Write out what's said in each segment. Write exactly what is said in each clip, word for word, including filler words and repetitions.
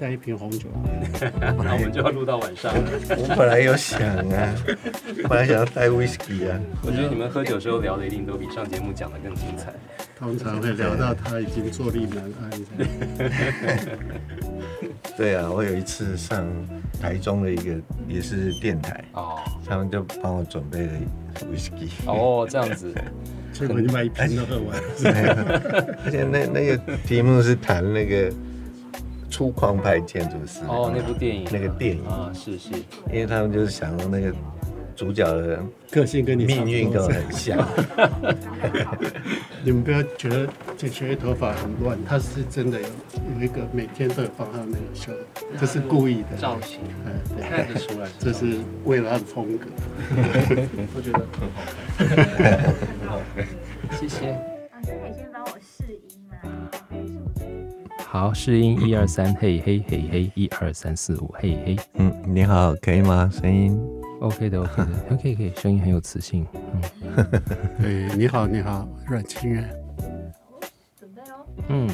带一瓶红酒。 本来我们就要录到晚上了。 我本来有想啊，本来想要带 whisky 啊。 我觉得你们喝酒时候聊的一定都比上节目讲的更精彩。 通常会聊到他已经坐立难安。 对啊，我有一次上台中的一个也是电台，哦，他们就帮我准备了 whisky。 哦，这样子。 结果你把一瓶都喝完了。 而且那那个题目是谈那个粗犷派建筑师。 哦，那部电影。 那个电影啊，是是。 因为他们就是想那个主角的个性跟你命运跟我很像。 你们不要觉得这学姐头发很乱，她是真的有有一个每天都有帮她那个修，这是故意的造型， 嗯，对， 看得出来， 这是为了她的风格。 我觉得很好看，很好看，谢谢。 老师可以先帮我试音吗？ 好，试音一二三，嘿嘿嘿嘿，一二三四五，嘿嘿。 嗯，你好，可以吗？声音 ？OK 的 ，OK 的 ，OK 可以，声音很有磁性。 嗯，对，你好，你好，阮清源。 准备喽。 嗯。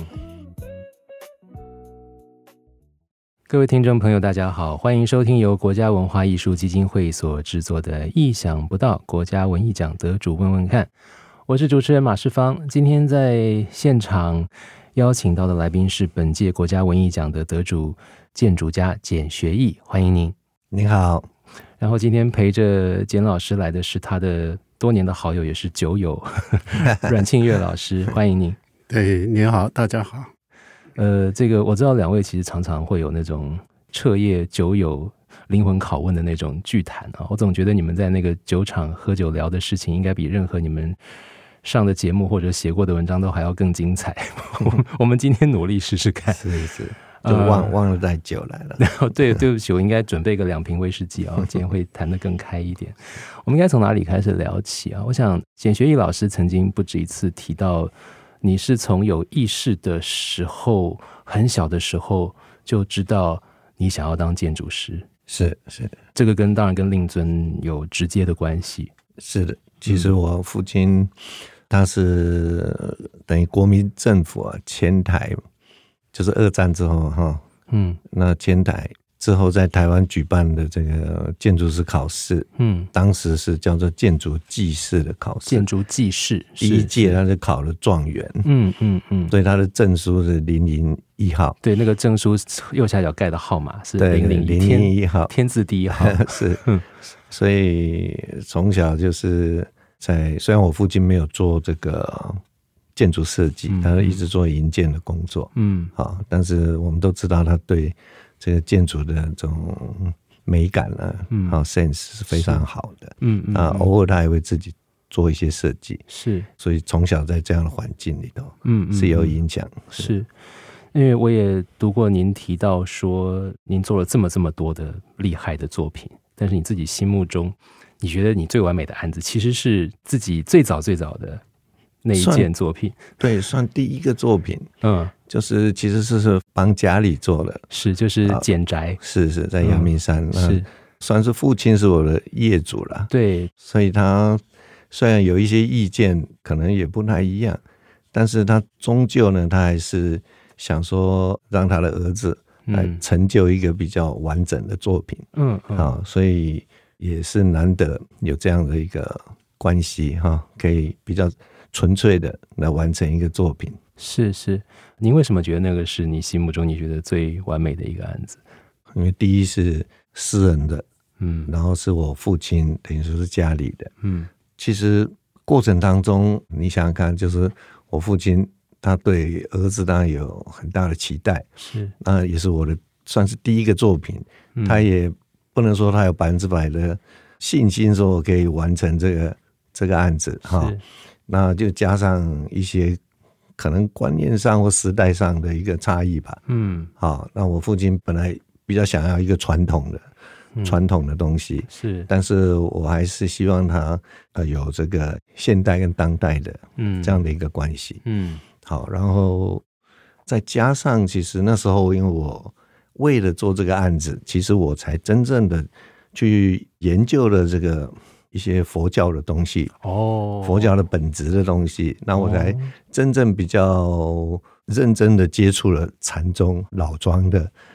各位听众朋友大家好，欢迎收听由国家文化艺术基金会所制作的意想不到国家文艺奖得主问问看，我是主持人马世芳。今天在现场邀请到的来宾是本届国家文艺奖的得主建筑家简学义，欢迎您。 你好。 然后今天陪着简老师来的是他的多年的好友也是酒友阮庆岳老师，欢迎您。 对，你好，大家好。 呃，这个我知道两位其实常常会有那种彻夜酒友灵魂拷问的那种聚谈啊，我总觉得你们在那个酒场喝酒聊的事情，应该比任何你们上的节目或者写过的文章都还要更精彩。我们今天努力试试看。 是是，就忘、呃、忘了带酒来了。 然后对，对不起，我应该准备个两瓶威士忌啊，今天会谈得更开一点。我们应该从哪里开始聊起啊？我想简学义老师曾经不止一次提到，你是从有意识的时候，很小的时候就知道你想要当建筑师。 是是， 这个跟当然跟令尊有直接的关系。 是的，其实我父亲他是等于国民政府啊迁台，就是二战之后哈，嗯，那迁台之后在台湾举办的这个建筑师考试，嗯，当时是叫做建筑技士的考试， 建筑技士第一届他是考了状元，嗯嗯嗯，所以他的证书是零零一号， 对，那个证书右下角盖的号码是零零零零一号， 天字第一号是，所以从小就是在，虽然我父亲没有做这个建筑设计，嗯、他一直做营建的工作，嗯，好，但是我们都知道他对这个建筑的这种美感呢，嗯，好 sense 是非常好的，嗯嗯，啊，偶尔他还会自己做一些设计， 是， 所以从小在这样的环境里头，嗯，是有影响， 是。是因为我也读过您提到说，您做了这么这么多的厉害的作品，但是你自己心目中，你觉得你最完美的案子，其实是自己最早最早的那一件作品， 对，算第一个作品，嗯，就是其实是是帮家里做的， 是就是简宅， 啊、是是在阳明山，嗯、是算是父亲是我的业主啦， 对， 所以他虽然有一些意见，可能也不太一样，但是他终究呢，他还是想说让他的儿子来成就一个比较完整的作品，嗯嗯，啊，所以也是难得有这样的一个关系哈，可以比较纯粹的来完成一个作品。 是是，您为什么觉得那个是你心目中你觉得最完美的一个案子？ 因为第一是私人的，嗯，然后是我父亲等于说是家里的，嗯，其实过程当中你想想看，就是我父亲他对儿子当然有很大的期待，是，那也是我的算是第一个作品，嗯、他也不能说他有百分之百的信心说我可以完成这个这个案子哈，那就加上一些可能观念上或时代上的一个差异吧，嗯，好，那我父亲本来比较想要一个传统的。传统的东西是，但是我还是希望他呃有这个现代跟当代的嗯这样的一个关系嗯好，然后再加上其实那时候因为我为了做这个案子，其实我才真正的去研究了这个一些佛教的东西哦，佛教的本质的东西，那我才真正比较认真的接触了禅宗老庄的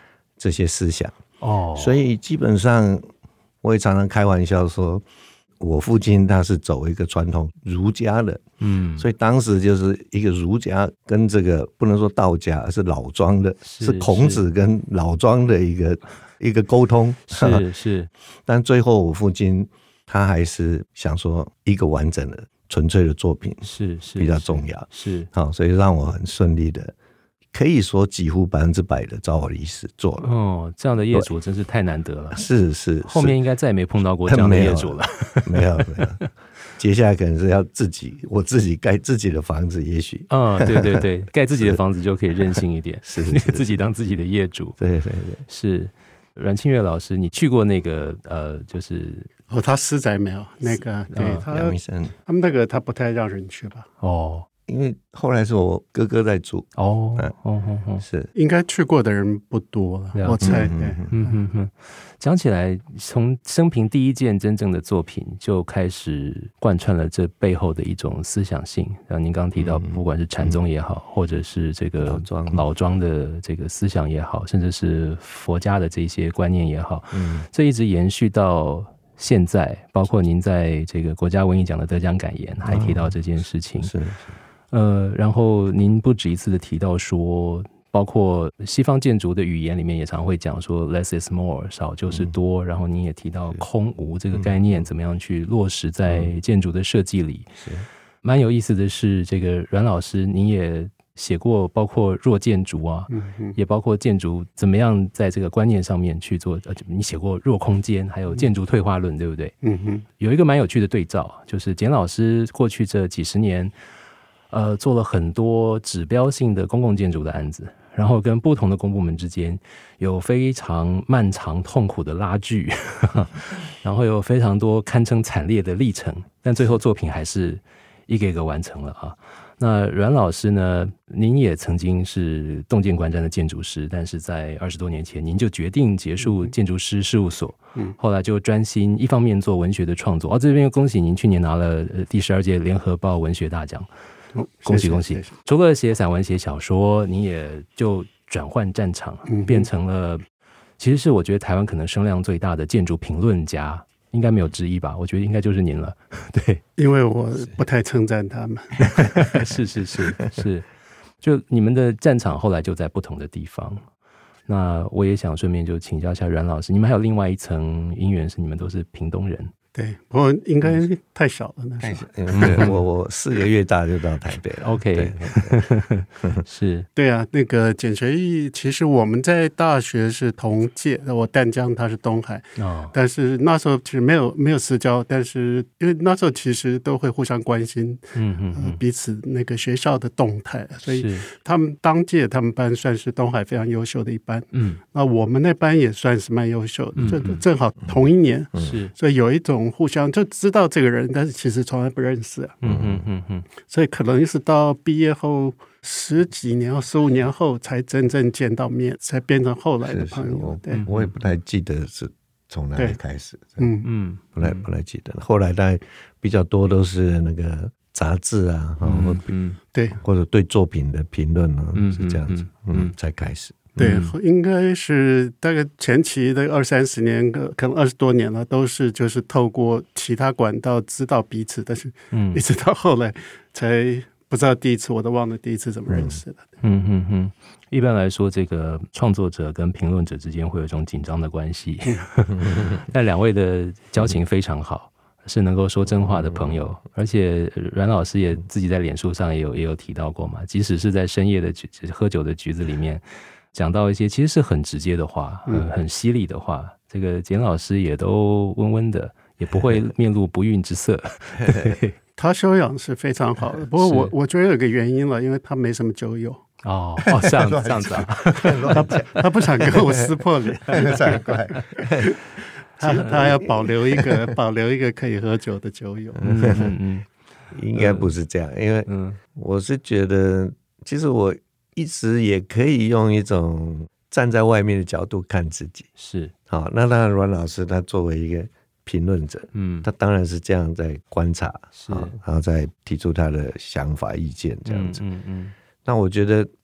这些思想哦， 所以基本上我也常常开玩笑说，我父亲他是走一个传统儒家的，嗯，所以当时就是一个儒家跟这个不能说道家，而是老庄的，是, 是孔子跟老庄的一个一个沟通， 是是。 但最后我父亲他还是想说，一个完整的、纯粹的作品是是比较重要， 是好，所以让我很顺利的。可以说几乎百分之百的照我的意思做了。 哦，这样的业主真是太难得了。 是是， 后面应该再也没碰到过这样的业主了。 没有没有，接下来可能是要自己我自己盖自己的房子，也许。 嗯，对对对，盖自己的房子就可以任性一点， 是, 是, 是自己当自己的业主。 对对对， 是。阮庆岳老师，你去过那个呃，就是哦，他私宅没有那个，对、嗯、他他们那个他不太让人去吧？ 哦。 因为后来是我哥哥在住哦，嗯、哦哦哦， 是应该去过的人不多了，我猜。 嗯嗯嗯嗯，讲起来，从生平第一件真正的作品就开始贯穿了这背后的一种思想性。像您刚刚提到，不管是禅宗也好，嗯、或者是这个老庄老庄的这个思想也好，甚至是佛家的这些观念也好，嗯，这一直延续到现在，包括您在这个国家文艺奖的得奖感言还提到这件事情， 是。 呃，然后您不止一次的提到说，包括西方建筑的语言里面也常会讲说 less is more， 少就是多、嗯、然后您也提到空无这个概念、嗯、怎么样去落实在建筑的设计里、嗯、蛮有意思的是，这个阮老师您也写过包括弱建筑啊、嗯、也包括建筑怎么样在这个观念上面去做，呃，你写过弱空间还有建筑退化论、嗯、对不对？嗯哼，有一个蛮有趣的对照，就是简老师过去这几十年呃，做了很多指标性的公共建筑的案子，然后跟不同的公部门之间有非常漫长痛苦的拉锯，然后有非常多堪称惨烈的历程，但最后作品还是一个一个完成了啊。那阮老师呢，您也曾经是洞见观瞻的建筑师，但是在二十多年前您就决定结束建筑师事务所，嗯，后来就专心一方面做文学的创作。哦，这边恭喜您去年拿了第十二届联合报文学大奖。恭喜恭喜！除了写散文、写小说，你也就转换战场，变成了，其实是我觉得台湾可能声量最大的建筑评论家，应该没有之一吧？我觉得应该就是您了。对， 因为我不太称赞他们。 是是是是，就你们的战场后来就在不同的地方。那我也想顺便就请教一下阮老师，你们还有另外一层因缘是你们都是屏东人。 对，不过应该太小了呢。 太小，对，我我四个月大就到台北了。 OK， 是， 对啊，那个简学义，其实我们在大学是同届，我淡江，他是东海，哦，但是那时候其实没有没有私交，但是因为那时候其实都会互相关心，嗯嗯、呃，彼此那个学校的动态，所以他们当届他们班算是东海非常优秀的一班，嗯，那我们那班也算是蛮优秀的，嗯嗯，正好同一年，是，所以有一种互相就知道这个人，但是其实从来不认识、啊、嗯嗯嗯嗯，所以可能是到毕业后十几年、十五年后才真正见到面，才变成后来的朋友。 我对， 我也不太记得是从哪里开始，嗯嗯，不太不太记得。后来大概比较多都是那个杂志啊，嗯嗯， 对， 或者对作品的评论啊，嗯、是这样子，嗯，嗯才开始。 对，应该是大概前期的二三十年，可能二十多年了，都是就是透过其他管道知道彼此，但是一直到后来才不知道第一次，我都忘了第一次怎么认识的。 嗯嗯嗯。一般来说，这个创作者跟评论者之间会有一种紧张的关系，但两位的交情非常好，是能够说真话的朋友。而且阮老师也自己在脸书上也有也有提到过嘛，即使是在深夜的喝酒的局子里面。讲到一些其实是很直接的话，嗯、很犀利的话，这个简老师也都温温的，也不会面露不悦之色。 他修养是非常好的，不过我我觉得有个原因了，因为他没什么酒友。 哦哦，这样这样子啊， 他不他不想跟我撕破脸， 才怪。 他他要保留一个保留一个可以喝酒的酒友。 嗯嗯嗯，应该不是这样，因为我是觉得，其实我。一直也可以用一种站在外面的角度看自己， 是好。那当然，阮老师他作为一个评论者，嗯，他当然是这样在观察，是，然后再提出他的想法、意见这样子。嗯 嗯, 嗯。那我觉得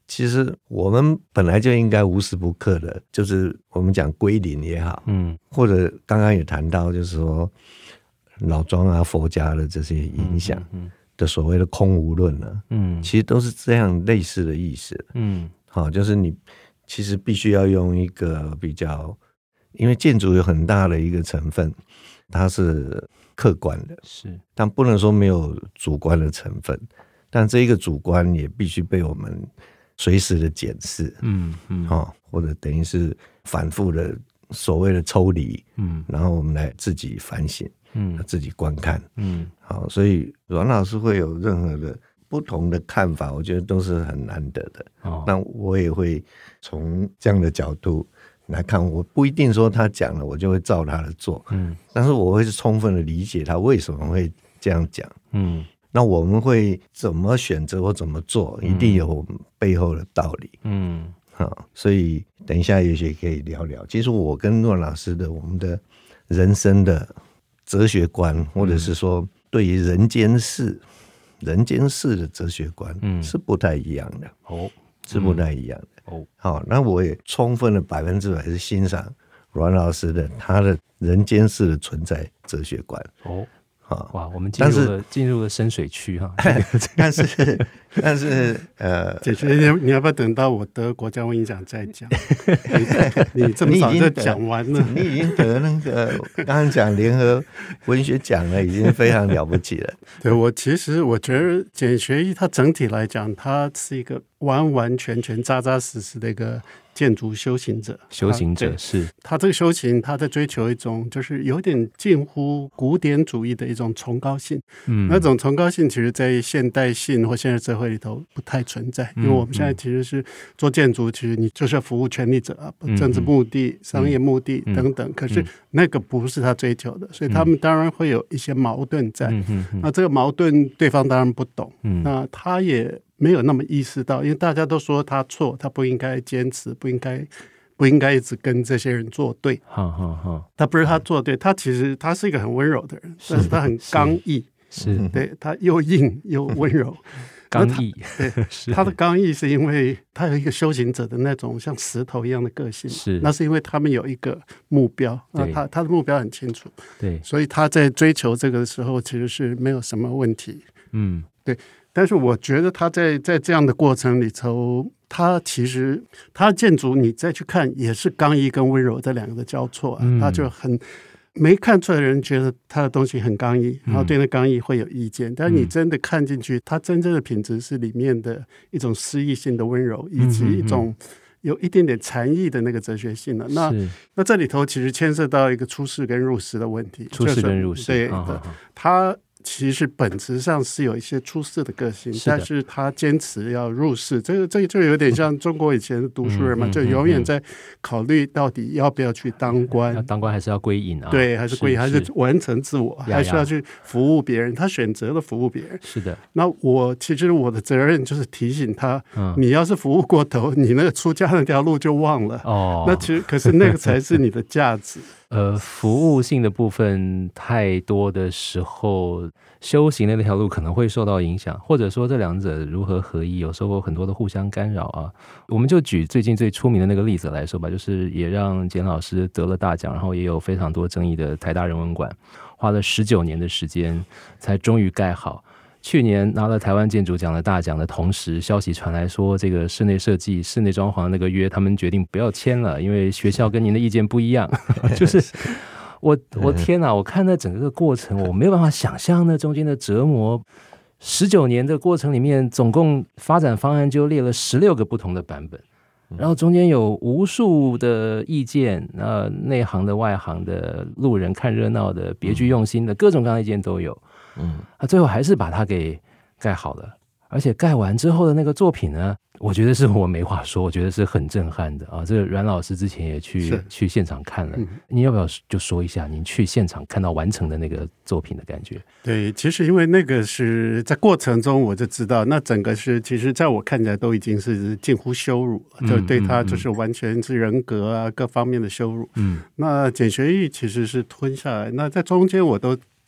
其实我们本来就应该无时不刻的，就是我们讲归零也好，嗯，或者刚刚也谈到，就是说老庄啊、佛家的这些影响的所谓的空无论呢，嗯，其实都是这样类似的意思，嗯，好，就是你其实必须要用一个比较，因为建筑有很大的一个成分，它是客观的，是，但不能说没有主观的成分，但这一个主观也必须被我们随时的检视，嗯嗯、哦，或者等于是反复的所谓的抽离，嗯，然后我们来自己反省，嗯，自己观看，嗯，好，所以阮老师会有任何的不同的看法，我觉得都是很难得的。哦，那我也会从这样的角度来看，我不一定说他讲了我就会照他的做，嗯，但是我会是充分的理解他为什么会这样讲，嗯。那我们会怎么选择或怎么做，一定有我们背后的道理。嗯，好，所以等一下也许可以聊聊。其实我跟阮老师的我们的人生的哲学观，或者是说对于人间事、人间事的哲学观，嗯，是不太一样的。哦，是不太一样的。哦，好，那我也充分的百分之百是欣赏阮老师的他的人间事的存在哲学观。哦。 哇，我们进入了进入了深水区哈。 但是但是呃， 姐姐你你要不要等到我得国家文艺奖再讲？你, 你这么早就讲完了， 你已经得那个刚刚讲联合文学奖了，已经非常了不起了。 对，我其实我觉得简学义他整体来讲，他是一个完完全全扎扎实实的一个建筑修行者。 修行者是他这个修行，他在追求一种就是有点近乎古典主义的一种崇高性。嗯，那种崇高性其实在现代性或现在社会里头不太存在，因为我们现在其实是做建筑，其实你就是要服务权力者啊，政治目的、商业目的等等。可是那个不是他追求的，所以他们当然会有一些矛盾在。那这个矛盾对方当然不懂，那他也没有那么意识到，因为大家都说他错，他不应该坚持，不应该不应该一直跟这些人作对。好好好，他不是他作对，他其实他是一个很温柔的人，但是他很刚毅， 是对他又硬又温柔。 刚毅， 对，他的刚毅是因为他有一个修行者的那种像石头一样的个性， 是那是因为他们有一个目标，那他他的目标很清楚， 对， 所以他在追求这个的时候其实是没有什么问题，嗯，对。但是我觉得他在在这样的过程里头，他其实他的建筑你再去看也是刚毅跟温柔这两个的交错、啊嗯、他就很没看出来的人觉得他的东西很刚毅，然后对那刚毅会有意见、嗯、但是你真的看进去，他真正的品质是里面的一种诗意性的温柔，以及一种有一点点禅意的那个哲学性的。那那这里头其实牵涉到一个出世跟入世的问题， 出世跟入世、 就是、对的，他其实本质上是有一些出世的个性，是但是他坚持要入世，这个这个就有点像中国以前的读书人嘛、嗯、就永远在考虑到底要不要去当官， 要当官还是要归隐啊？ 对，还是归隐，还是完成自我，还是要去服务别人？他选择了服务别人。 是的。 那我其实我的责任就是提醒他，嗯、你要是服务过头，你那个出家那条路就忘了。哦。那其实可是那个才是你的价值。 呃，服务性的部分太多的时候，修行的那条路可能会受到影响，或者说这两者如何合一，有时候很多的互相干扰啊。我们就举最近最出名的那个例子来说吧，就是也让简老师得了大奖，然后也有非常多争议的台大人文馆，花了十九年的时间才终于盖好。去年拿了台湾建筑奖的大奖的同时，消息传来说这个室内设计室内装潢的那个约他们决定不要签了，因为学校跟您的意见不一样。就是我我天哪，我看那整个过程我没有办法想象那中间的折磨。十九年的过程里面，总共发展方案就列了十六个不同的版本，然后中间有无数的意见，呃，内行的外行的路人看热闹的别具用心的各种各样的意见都有。嗯，啊，最后还是把它给盖好了，而且盖完之后的那个作品呢，我觉得是我没话说，我觉得是很震撼的啊！这个阮老师之前也去去现场看了，嗯、你要不要就说一下您去现场看到完成的那个作品的感觉？ 对，其实因为那个是在过程中我就知道，那整个是其实在我看起来都已经是近乎羞辱了，嗯、就对他就是完全是人格啊、嗯、各方面的羞辱。嗯，那简学义其实是吞下来，那在中间我都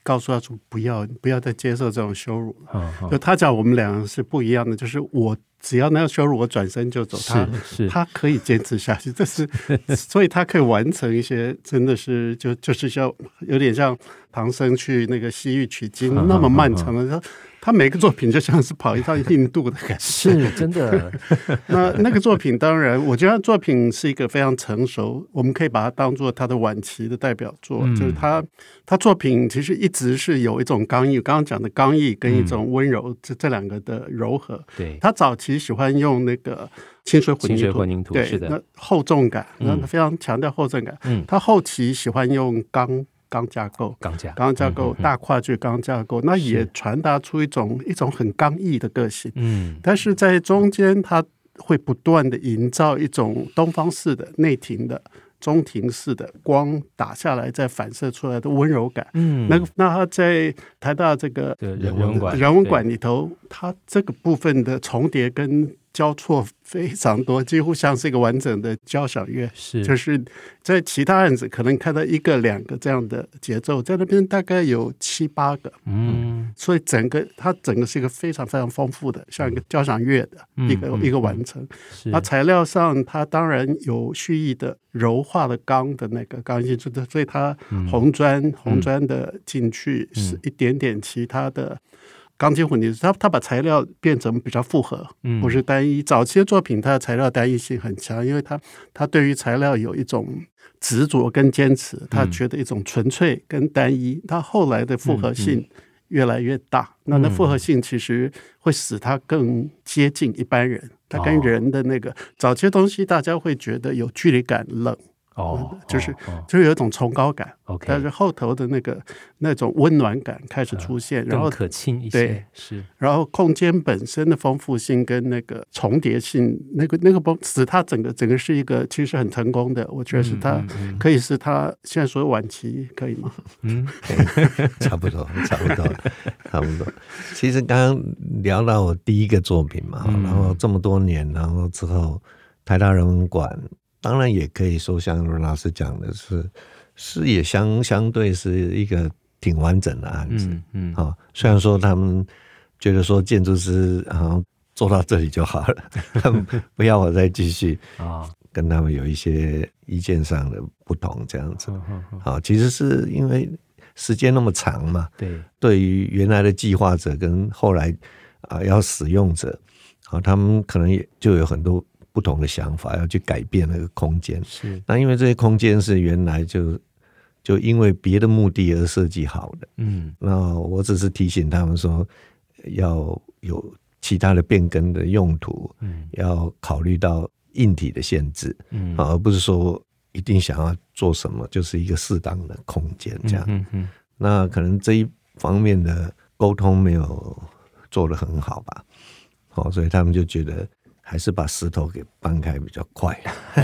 告诉他说不要不要再接受这种羞辱了。 哦哦、 就他讲我们两个是不一样的，就是我只要那样羞辱我转身就走，他他可以坚持下去，这是所以他可以完成一些真的是就就是像有点像唐僧去那个西域取经那么漫长的。哦他每个作品就像是跑一趟印度的感觉， 是真的。 那那个作品当然，我觉得作品是一个非常成熟，我们可以把它当作他的晚期的代表作。嗯、就是他他作品其实一直是有一种刚毅，刚刚讲的刚毅跟一种温柔，这、嗯、这两个的柔和。 对， 他早期喜欢用那个清水混凝土， 清水混凝土对， 是的， 那厚重感，那他非常强调厚重感。嗯，他后期喜欢用钢。钢架构， 钢架， 钢架构，大跨距钢架构，那也传达出一种一种很刚毅的个性。嗯，但是在中间，它会不断的营造一种东方式的内庭的、中庭式的光打下来再反射出来的温柔感。嗯，那那他在台大这个人文馆人文馆里头，他这个部分的重叠跟交错非常多，几乎像是一个完整的交响乐。 是， 就是在其他案子可能看到一个两个这样的节奏，在那边大概有七八个。嗯，所以整个它整个是一个非常非常丰富的，像一个交响乐的一个、嗯、一个完成。那材料上，它当然有蓄意的柔化的钢的那个钢性，所以它红砖、嗯、红砖的进去是一点点其他的。钢筋混凝土，他他把材料变成比较复合，不是单一。早期的作品，它的材料单一性很强，因为他他对于材料有一种执着跟坚持，他觉得一种纯粹跟单一。他后来的复合性越来越大，那那复合性其实会使他更接近一般人。他跟人的那个早期的东西，大家会觉得有距离感、冷。哦，就是就是有一种崇高感， OK， 但是后头的那个那种温暖感开始出现， 呃、 然后更可亲一些， 对， 是， 然后空间本身的丰富性跟那个重叠性，那个那个使它整个整个是一个其实很成功的，我觉得是它、嗯嗯、可以是它现在所有晚期可以吗？ 嗯，差不多，差不多，差不多。其实刚刚聊到我第一个作品嘛，嗯、然后这么多年，然后之后台大人文馆。当然也可以说像罗老师讲的是是也相相对是一个挺完整的案子。嗯嗯、哦、虽然说他们觉得说建筑师好像做到这里就好了，他们不要我再继续啊，跟他们有一些意见上的不同这样子。好、哦，其实是因为时间那么长嘛，对，对于原来的计划者跟后来啊、呃、要使用者，好、哦，他们可能也就有很多不同的想法，要去改变那个空间。是，那因为这些空间是原来就就因为别的目的而设计好的。嗯，那我只是提醒他们说，要有其他的变更的用途，嗯，要考虑到硬体的限制，嗯，而不是说一定想要做什么就是一个适当的空间这样。嗯嗯嗯，那可能这一方面的沟通没有做得很好吧，好，所以他们就觉得。还是把石头给搬开比较快，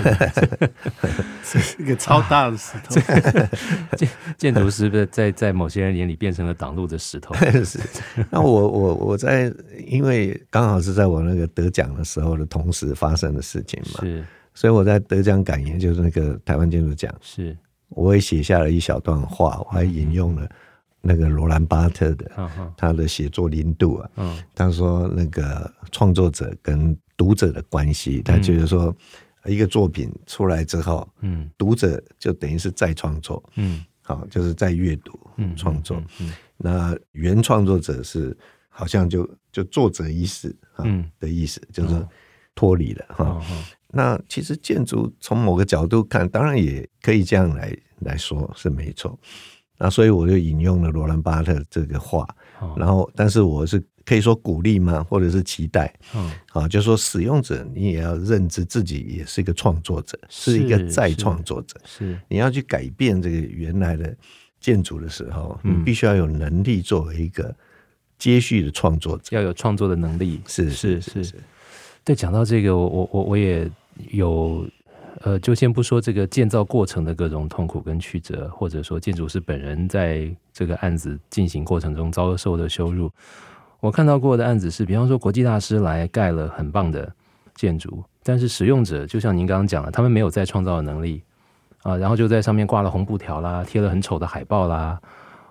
是一个超大的石头。 建建筑师在在某些人眼里变成了挡路的石头。 是，那我我我在因为刚好是在我那个得奖的时候的同时发生的事情嘛，是，所以我在得奖感言就是那个台湾建筑奖，是，我也写下了一小段话，我还引用了。那个罗兰巴特的、嗯、他的写作零度啊、嗯，他说那个创作者跟读者的关系，他觉得说一个作品出来之后，嗯，读者就等于是再创作，嗯，好，就是在阅读创作、嗯嗯嗯，那原创作者是好像就就作者意识啊、嗯、的意思，就是脱离了哈、嗯。那其实建筑从某个角度看，当然也可以这样来来说是没错。那所以我就引用了罗兰巴特这个话、哦、然后但是我是可以说鼓励吗或者是期待、嗯啊、就是说使用者你也要认知自己也是一个创作者， 是, 是一个再创作者， 是, 是你要去改变这个原来的建筑的时候、嗯、你必须要有能力作为一个接续的创作者， 要有创作的能力， 是是 是, 是, 是对，讲到这个我我我也有呃，就先不说这个建造过程的各种痛苦跟曲折，或者说建筑师本人在这个案子进行过程中遭受的羞辱。我看到过的案子是，比方说国际大师来盖了很棒的建筑，但是使用者就像您刚刚讲的，他们没有再创造的能力啊，然后就在上面挂了红布条啦，贴了很丑的海报啦，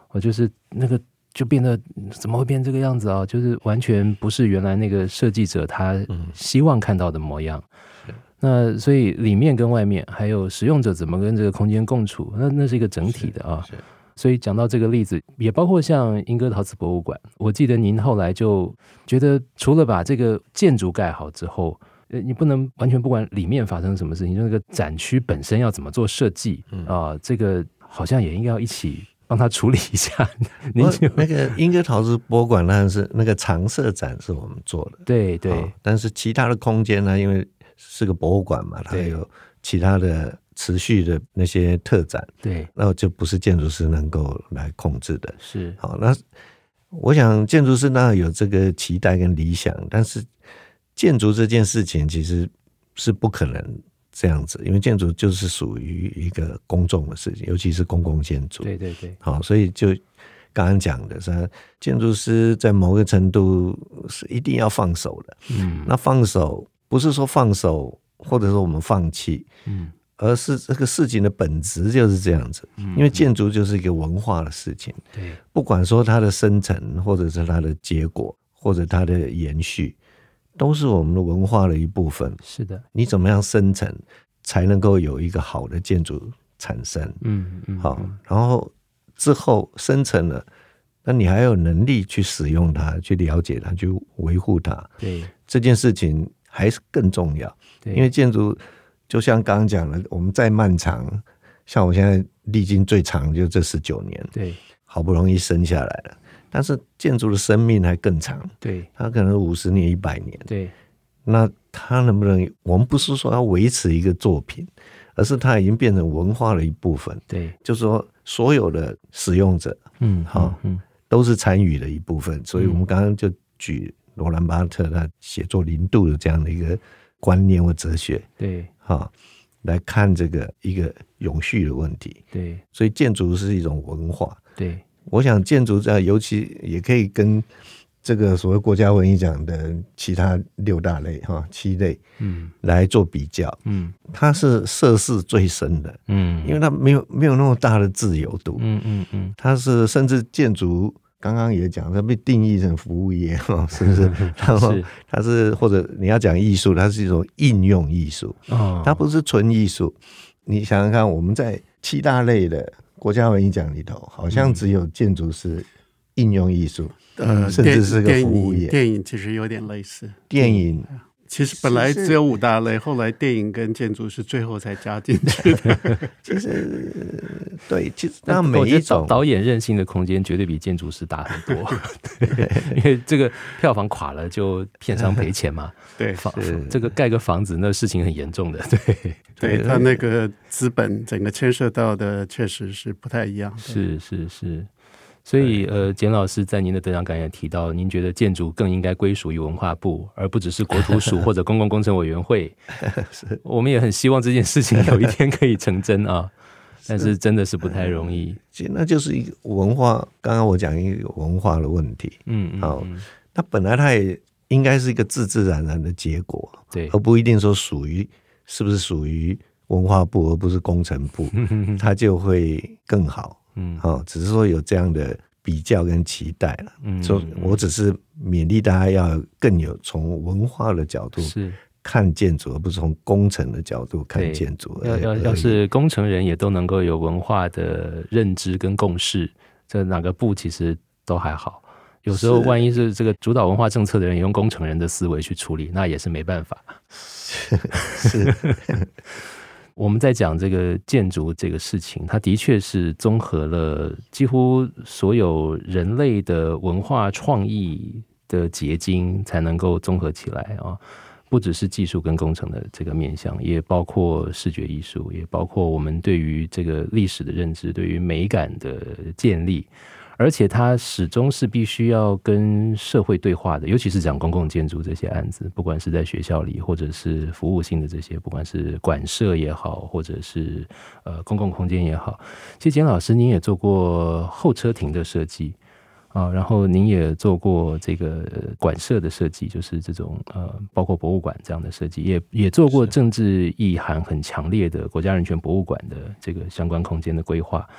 我就是那个就变得怎么会变这个样子啊？就是完全不是原来那个设计者他希望看到的模样。嗯、那所以里面跟外面，还有使用者怎么跟这个空间共处，那那是一个整体的啊。所以讲到这个例子，也包括像莺歌陶瓷博物馆，我记得您后来就觉得，除了把这个建筑盖好之后，你不能完全不管里面发生什么事情，就那个展区本身要怎么做设计啊、嗯呃，这个好像也应该要一起帮他处理一下。您那个莺歌陶瓷博物馆那是那个常设展是我们做的， 对对、哦， 但是其他的空间呢，因为是个博物馆嘛，它有其他的持续的那些特展， 对， 那就不是建筑师能够来控制的。 是， 好，那我想建筑师当然有这个期待跟理想，但是建筑这件事情其实是不可能这样子，因为建筑就是属于一个公众的事情，尤其是公共建筑。 对对对， 好，所以就刚刚讲的是，建筑师在某个程度是一定要放手的。嗯，那放手不是说放手，或者说我们放弃，嗯，而是这个事情的本质就是这样子。因为建筑就是一个文化的事情， 对， 不管说它的生成，或者是它的结果，或者它的延续，都是我们的文化的一部分。 是的， 你怎么样生成，才能够有一个好的建筑产生？ 嗯嗯， 好，然后之后生成了，那你还有能力去使用它，去了解它，去维护它。 对， 这件事情还是更重要。 对， 因为建筑就像刚刚讲的，我们再漫长，像我现在历经最长就这十九年， 对， 好不容易生下来了。但是建筑的生命还更长， 对， 它可能五十年、一百年， 对。 那它能不能？我们不是说要维持一个作品，而是它已经变成文化的一部分。 对， 就是说所有的使用者， 嗯， 好，嗯，都是参与的一部分。所以我们刚刚就举罗兰巴特他写作零度的这样的一个观念或哲学， 对， 好，来看这个一个永续的问题。 对， 所以建筑是一种文化。 对。 我想建筑在尤其也可以跟这个所谓国家文艺奖的其他六大类哈七类，嗯，来做比较，嗯，它是涉世最深的，嗯，因为它没有没有那么大的自由度，嗯嗯嗯，它是甚至建筑刚刚也讲，它被定义成服务业哈，是不是？然后它是或者你要讲艺术，它是一种应用艺术，哦，它不是纯艺术。你想想看，我们在七大类的国家文艺奖里头，好像只有建筑是应用艺术， 呃， 甚至是个服务业。 电影其实有点类似。 电影其实本来只有五大类，后来电影跟建筑是最后才加进去的。 其实对，其实那每一种导演任性的空间绝对比建筑师大很多。对，因为这个票房垮了就片商赔钱嘛。 对， 这个盖个房子那事情很严重的。对， 对他那个资本整个牵涉到的确实是不太一样的。 是是是。所以，呃，简老师在您的得奖感言提到，您觉得建筑更应该归属于文化部，而不只是国土署或者公共工程委员会。我们也很希望这件事情有一天可以成真啊，但是真的是不太容易。 其实那就是一个文化，刚刚我讲一个文化的问题。嗯嗯，好，那本来它也应该是一个自自然然的结果， 对， 而不一定说属于是不是属于文化部而不是工程部，它就会更好。嗯，好，只是说有这样的比较跟期待了。嗯，所以我只是勉励大家要更有从文化的角度看建筑，而不是从工程的角度看建筑。 要要要是工程人也都能够有文化的认知跟共识，这哪个部其实都还好。有时候万一是这个主导文化政策的人也用工程人的思维去处理，那也是没办法。 是。 我们在讲这个建筑这个事情，它的确是综合了几乎所有人类的文化创意的结晶，才能够综合起来啊。不只是技术跟工程的这个面向，也包括视觉艺术，也包括我们对于这个历史的认知，对于美感的建立。而且它始终是必须要跟社会对话的，尤其是讲公共建筑这些案子，不管是在学校里，或者是服务性的这些，不管是馆舍也好，或者是呃公共空间也好。其实简老师您也做过候车亭的设计啊，然后您也做过这个馆舍的设计，就是这种呃包括博物馆这样的设计，也也做过政治意涵很强烈的国家人权博物馆的这个相关空间的规划。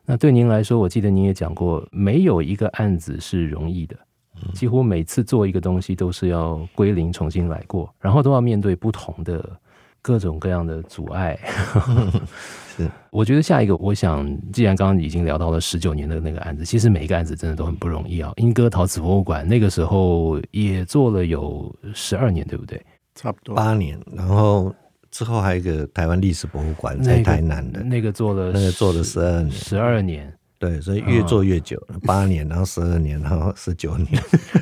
那对您来说，我记得您也讲过，没有一个案子是容易的，几乎每次做一个东西都是要归零重新来过，然后都要面对不同的各种各样的阻碍。 是， 我觉得下一个，我想既然刚刚已经聊到了十九年的那个案子，其实每一个案子真的都很不容易啊。莺歌陶瓷博物馆那个时候也做了有十二年，对不对？ 差不多八年，然后之后还有一个台湾历史博物馆在台南的， 那个、那个做了那个做了十二年， 十二年， 对，所以越做越久，八、嗯、年，然后十二年，然后十九年。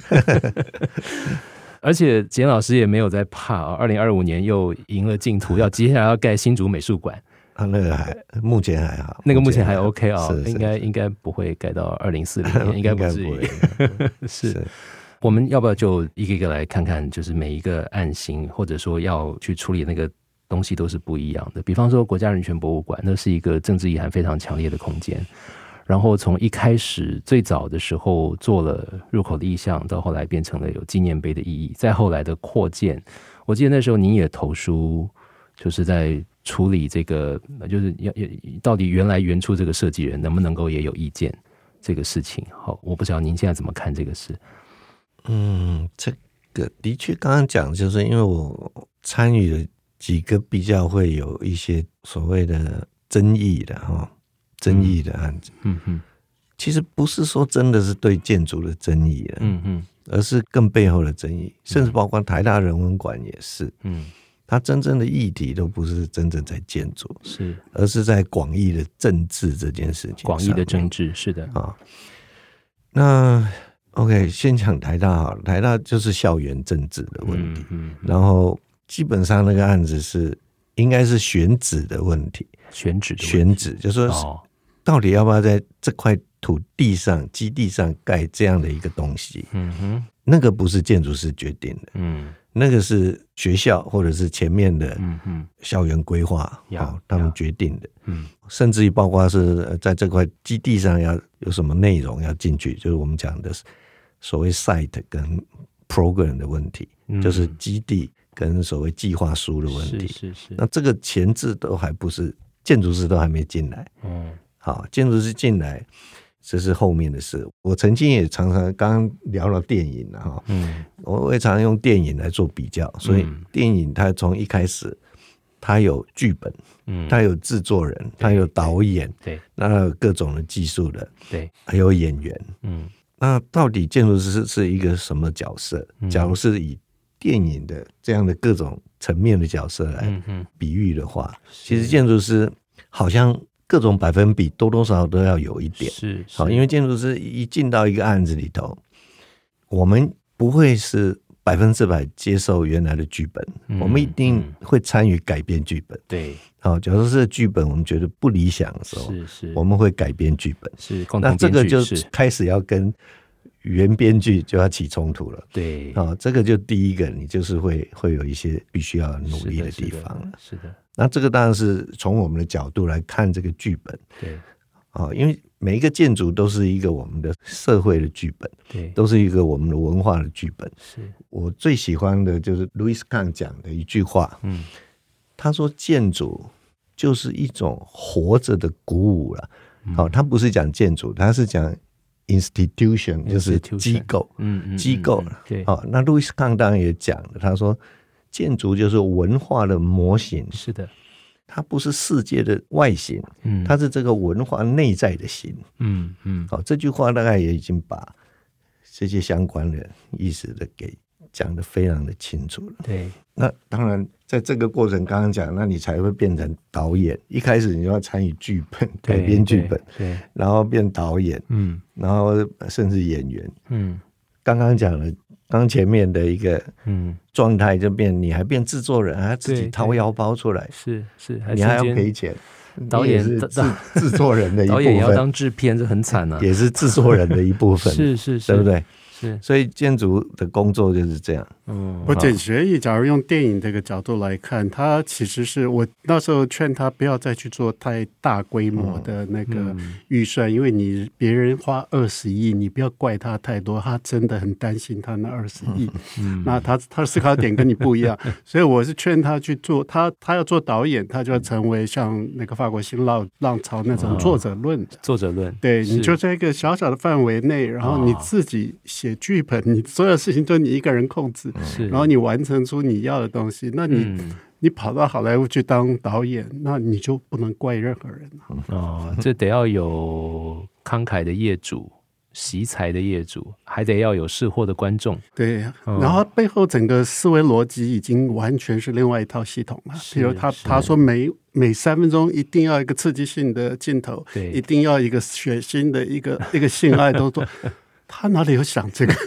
而且简老师也没有在怕啊，二零二五年又赢了竞图，要接下来要盖新竹美术馆。 啊，那个还目前还好， 那个目前还 OK 啊、 哦， 应该应该不会盖到二零四零年，应该不至于。是, 是， 我们要不要就一个一个来看看，就是每一个案型，或者说要去处理那个东西都是不一样的。比方说国家人权博物馆，那是一个政治意涵非常强烈的空间。然后从一开始最早的时候做了入口的意象，到后来变成了有纪念碑的意义，再后来的扩建，我记得那时候您也投书，就是在处理这个，就是要到底原来原初这个设计人能不能够也有意见这个事情。好，我不知道您现在怎么看这个事。 嗯，这个的确刚刚讲，就是因为我参与了几个比较会有一些所谓的争议的哈。争议的案子，嗯哼，其实不是说真的是对建筑的争议了，嗯哼，而是更背后的争议，甚至包括台大人文馆也是，嗯，它真正的议题都不是真正在建筑， 是， 而是在广义的政治这件事情， 广义的政治，是的啊。 那 OK， 先讲台大好了，台大就是校园政治的问题，嗯，然后基本上那个案子是应该是选址的问题， 选址的问题， 选址就是说。哦，到底要不要在这块土地上、基地上盖这样的一个东西？嗯哼，那个不是建筑师决定的，嗯，那个是学校或者是前面的校园规划，嗯哦，他们决定的，嗯，甚至于包括是在这块基地上要有什么内容要进去，就是我们讲的所谓 site 跟 program 的问题，嗯，就是基地跟所谓计划书的问题， 是是是。 那这个前置都还不是建筑师都还没进来，嗯。好，建筑师进来，这是后面的事。我曾经也常常刚刚聊到电影了哈，嗯，我也常常用电影来做比较，所以电影它从一开始，它有剧本，嗯，它有制作人，它有导演， 对， 那有各种的技术的， 对， 还有演员，嗯，那到底建筑师是一个什么角色？嗯，假如是以电影的这样的各种层面的角色来比喻的话，嗯，其实建筑师好像。各种百分比多多少少都要有一点， 是好，因为建筑师一进到一个案子里头，我们不会是百分之百接受原来的剧本，嗯，我们一定会参与改编剧本。 对， 好，假如是剧本我们觉得不理想的时候， 是是， 我们会改编剧本， 是共同编剧， 那这个就开始要跟原编剧就要起冲突了。 对， 好，这个就第一个，你就是会会有一些必须要努力的地方了。 是的。 那这个当然是从我们的角度来看这个剧本， 对， 啊，因为每一个建筑都是一个我们的社会的剧本， 对， 都是一个我们的文化的剧本。 是我最喜欢的就是 Louis Kahn 讲的一句话，嗯，他说建筑就是一种活着的鼓舞了。好，嗯，他不是讲建筑，他是讲 institution， 就是机构，嗯嗯，机构了。对，好，那 Louis Kahn 当然也讲了，他说。建筑就是文化的模型， 是的， 它不是世界的外形，嗯，它是这个文化内在的形，嗯嗯，好，这句话大概也已经把这些相关的意思的给讲得非常的清楚了。 对， 那当然在这个过程刚刚讲，那你才会变成导演，一开始你就要参与剧本改编剧本， 对， 然后变导演，嗯，然后甚至演员，嗯，刚刚讲了。刚前面的一个状态就变，你还变制作人，还自己掏腰包出来， 是是， 你还要赔钱。 导演是制制作人的一部分， 导演也要当制片，这很惨啊， 也是制作人的一部分， 是是是， 对不对？ 是， 所以建筑的工作就是这样。 嗯，我简学义假如用电影这个角度来看，他其实是我那时候劝他不要再去做太大规模的那个预算，嗯、因为你别人花二十亿，你不要怪他太多，他真的很担心他那二十亿。嗯，那他他的思考点跟你不一样，所以我是劝他去做，他他要做导演，他就要成为像那个法国新浪浪潮那种作者论的、哦、 作者论， 对，你就在一个小小的范围内，然后你自己写剧本，你所有事情都你一个人控制。然后你完成出你要的东西，那你、嗯、你跑到好莱坞去当导演，那你就不能怪任何人哦。这得要有慷慨的业主、惜才的业主，还得要有识货的观众。 对，哦、然后背后整个思维逻辑已经完全是另外一套系统了。比如他他说每每三分钟一定要一个刺激性的镜头，一定要一个血腥的一个一个性爱都做，他哪里有想这个？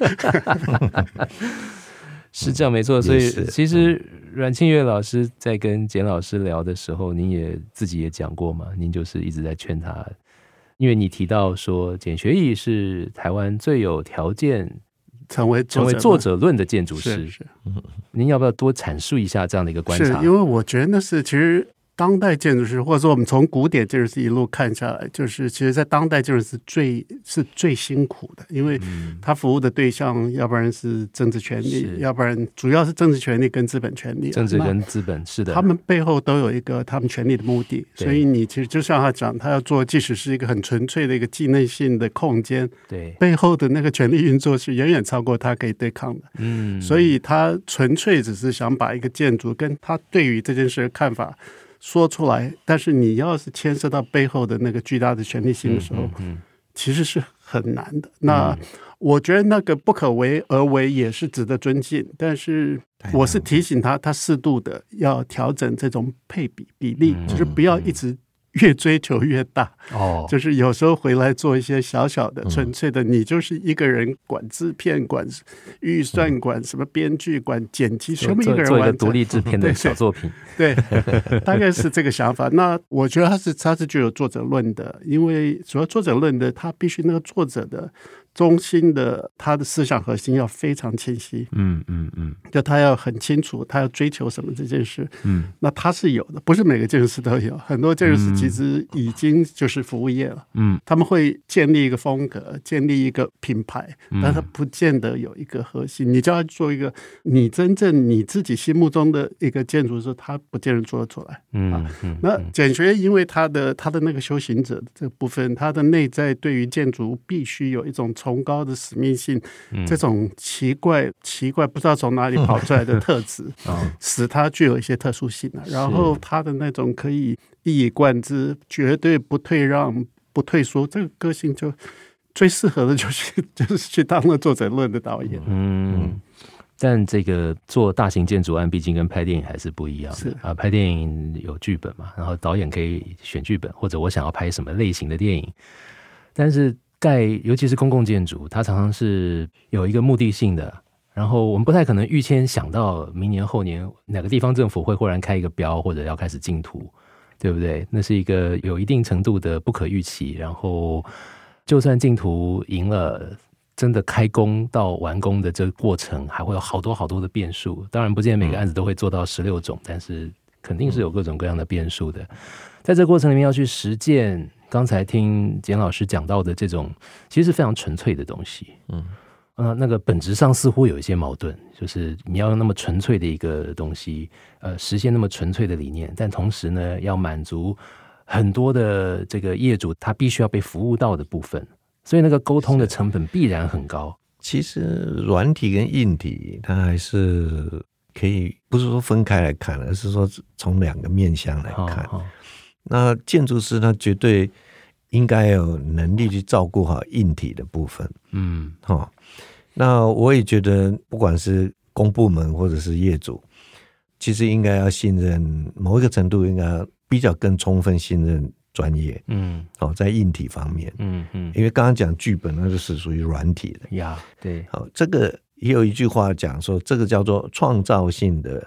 是这样没错，所以其实阮庆岳老师在跟简老师聊的时候，您也自己也讲过嘛，您就是一直在劝他，因为你提到说简学义是台湾最有条件成为成为作者论的建筑师， 是是您要不要多阐述一下这样的一个观察？ 是因为我觉得那是其实当代建筑师，或者说我们从古典建筑师一路看下来，就是其实在当代建筑师最是最辛苦的，因为他服务的对象要不然是政治权力，要不然主要是政治权力跟资本权力， 政治跟资本是的， 他们背后都有一个他们权力的目的，所以你其实就像他讲，他要做即使是一个很纯粹的一个纪念性的空间， 对， 背后的那个权力运作是远远超过他可以对抗的，嗯，所以他纯粹只是想把一个建筑跟他对于这件事的看法说出来，但是你要是牵涉到背后的那个巨大的权力性的时候，嗯嗯嗯、其实是很难的。那、嗯、我觉得那个不可为而为也是值得尊敬，但是我是提醒他，他适度的要调整这种配比比例，嗯、就是不要一直越追求越大，哦，就是有时候回来做一些小小的、纯粹的，你就是一个人管制片、管预算、管什么编剧、管剪辑，全部一个人完成， 做一个独立制片的小作品， 对，对大概是这个想法。那我觉得他是他是具有作者论的，因为主要作者论的，他必须那个作者的中心的他的思想核心要非常清晰，嗯嗯嗯，就他要很清楚他要追求什么这件事，嗯，那他是有的，不是每个建筑师都有，很多建筑师其实已经就是服务业了，嗯，他们会建立一个风格，建立一个品牌，但他不见得有一个核心，你叫他做一个你真正你自己心目中的一个建筑师，他不见得做得出来，嗯，啊、嗯那简学因为他的他的那个修行者这部分，他的内在对于建筑必须有一种崇高的使命性，嗯、这种奇怪奇怪不知道从哪里跑出来的特质，哦、使他具有一些特殊性，啊、然后他的那种可以一以贯之，绝对不退让不退缩，这个个性就最适合的就是就是去当了作者论的导演。嗯， 但这个做大型建筑案毕竟跟拍电影还是不一样的，是啊，拍电影有剧本嘛，然后导演可以选剧本，或者我想要拍什么类型的电影，但是盖尤其是公共建筑，它常常是有一个目的性的，然后我们不太可能预先想到明年后年哪个地方政府会忽然开一个标，或者要开始竞图，对不对？那是一个有一定程度的不可预期，然后就算竞图赢了，真的开工到完工的这个过程还会有好多好多的变数，当然不见得每个案子都会做到十六种，但是肯定是有各种各样的变数的，在这个过程里面要去实践刚才听简老师讲到的这种其实是非常纯粹的东西，嗯，呃，那个本质上似乎有一些矛盾，就是你要用那么纯粹的一个东西，呃，实现那么纯粹的理念，但同时呢，要满足很多的这个业主他必须要被服务到的部分，所以那个沟通的成本必然很高。 其实软体跟硬体它还是可以，不是说分开来看，而是说从两个面向来看。哦哦，那建筑师他绝对应该有能力去照顾好硬体的部分，嗯，好。那我也觉得，不管是公部门或者是业主，其实应该要信任，某一个程度应该比较更充分信任专业，嗯，好，在硬体方面，嗯嗯，因为刚刚讲剧本，那就是属于软体的呀，对， 好，这个也有一句话讲说，这个叫做创造性的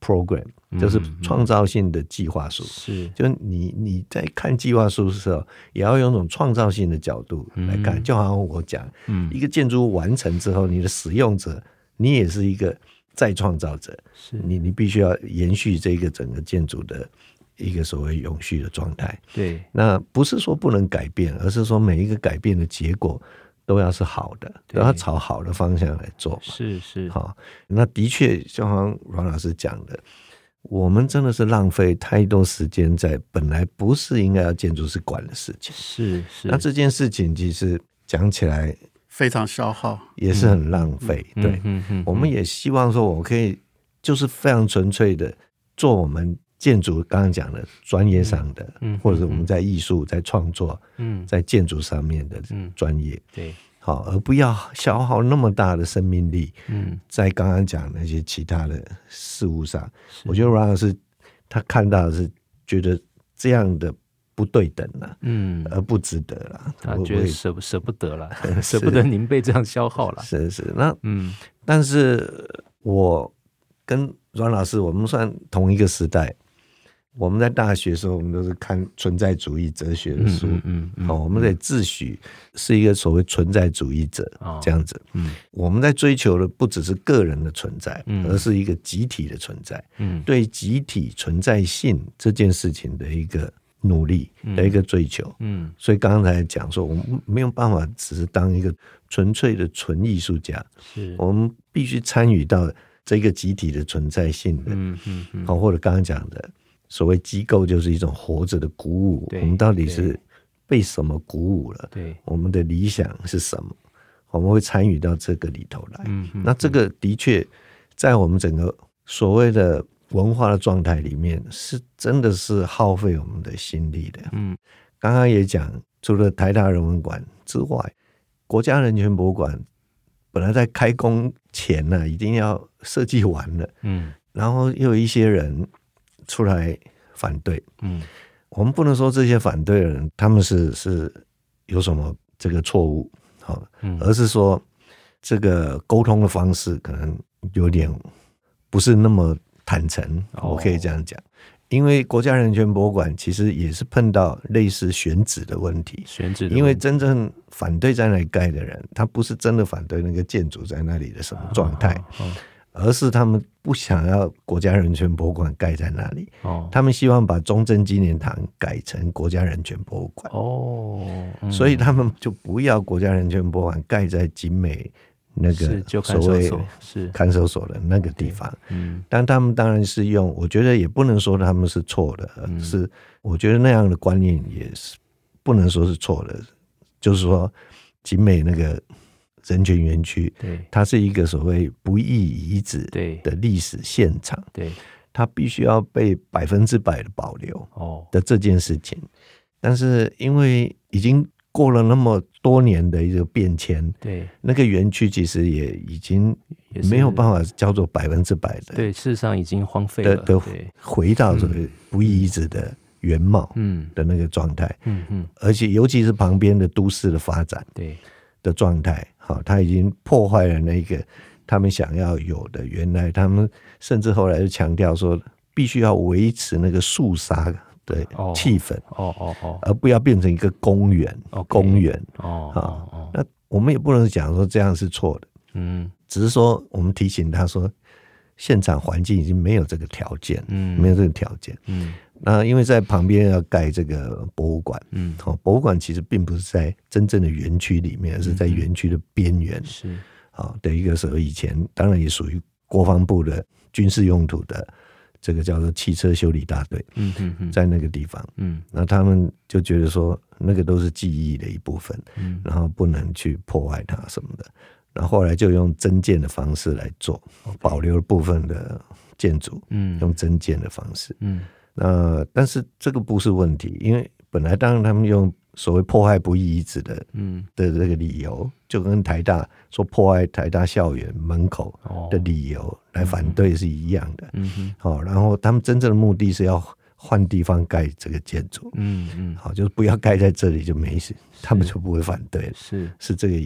program，、嗯、就是创造性的计划书。 是， 就你你在看计划书的时候，也要用一种创造性的角度来看。嗯、就好像我讲、嗯，一个建筑物完成之后，你的使用者，你也是一个再创造者。是，你你必须要延续这个整个建筑的一个所谓永续的状态。 对， 那不是说不能改变，而是说每一个改变的结果都要是好的，都要朝好的方向来做。 是是， 好，那的确，就好像阮老师讲的，我们真的是浪费太多时间在本来不是应该要建筑师管的事情。 是是， 那这件事情其实讲起来非常消耗， 也是很浪费。嗯、对、嗯嗯嗯，我们也希望说，我可以就是非常纯粹的做我们建筑刚刚讲的专业上的、嗯、或者我们在艺术在创作、嗯、在建筑上面的专业、嗯、 对， 好，而不要消耗那么大的生命力、嗯、在刚刚讲那些其他的事物上。我觉得阮老师他看到的是觉得这样的不对等了，嗯，而不值得了， 他觉得舍不舍不得了，舍不得您被这样消耗了。 是是，那嗯，但是我跟阮老师我们算同一个时代。我们在大学的时候，我们都是看存在主义哲学的书，嗯嗯嗯哦、我们得自诩是一个所谓存在主义者，哦、这样子。嗯，我们在追求的不只是个人的存在，嗯、而是一个集体的存在。嗯，对集体存在性这件事情的一个努力的一个追求。嗯，所以刚才讲说，我们没有办法只是当一个纯粹的纯艺术家，是我们必须参与到这个集体的存在性的。嗯嗯嗯，或者刚刚讲的。所谓机构就是一种活着的鼓舞，我们到底是被什么鼓舞了？对，我们的理想是什么？我们会参与到这个里头来。嗯，那这个的确在我们整个所谓的文化的状态里面，是真的是耗费我们的心力的。嗯，刚刚也讲，除了台大人文馆之外，国家人权博物馆本来在开工前呢、啊，已经要设计完了。嗯，然后又有一些人出来反对，嗯，我们不能说这些反对的人他们是是有什么这个错误，好，嗯，而是说这个沟通的方式可能有点不是那么坦诚，哦、我可以这样讲，因为国家人权博物馆其实也是碰到类似选址的问题， 选址， 因为真正反对在那里盖的人，他不是真的反对那个建筑在那里的什么状态。哦哦哦而是他们不想要国家人权博物馆盖在那里，哦、他们希望把中正纪念堂改成国家人权博物馆。哦，嗯、所以他们就不要国家人权博物馆盖在景美那个所谓是看守所的那个地方。嗯，但他们当然是用，我觉得也不能说他们是错的，嗯、是我觉得那样的观念也是不能说是错的，就是说景美那个。人权园区，它是一个所谓不义遗址的历史现场，对，它必须要被百分之百的保留的这件事情。哦、但是因为已经过了那么多年的一个变迁，对，那个园区其实也已经没有办法叫做百分之百的， 对，事实上已经荒废了， 的回到所谓不义遗址的原貌的那个状态，嗯嗯，而且尤其是旁边的都市的发展，对。的状态，好，他已经破坏了那个他们想要有的。原来他们甚至后来就强调说，必须要维持那个肃杀的气氛，哦哦哦，而不要变成一个公园，公园，哦哦，那我们也不能讲说这样是错的，嗯，只是说我们提醒他说，现场环境已经没有这个条件，嗯，没有这个条件，嗯。那因为在旁边要盖这个博物馆，嗯，好，博物馆其实并不是在真正的园区里面，而是在园区的边缘，是好的一个时候，以前当然也属于国防部的军事用途的这个叫做汽车修理大队，嗯嗯嗯，在那个地方，嗯，那他们就觉得说那个都是记忆的一部分，嗯，然后不能去破坏它什么的，然后后来就用增建的方式来做， okay. 保留部分的建筑，嗯，用增建的方式，嗯。那但是这个不是问题，因为本来当然他们用所谓破坏不义遗址的，嗯的这个理由，就跟台大说破坏台大校园门口的理由来反对是一样的，嗯哼，好，然后他们真正的目的是要换地方盖这个建筑，嗯嗯，好，就是不要盖在这里就没事，他们就不会反对了，是是这个意思。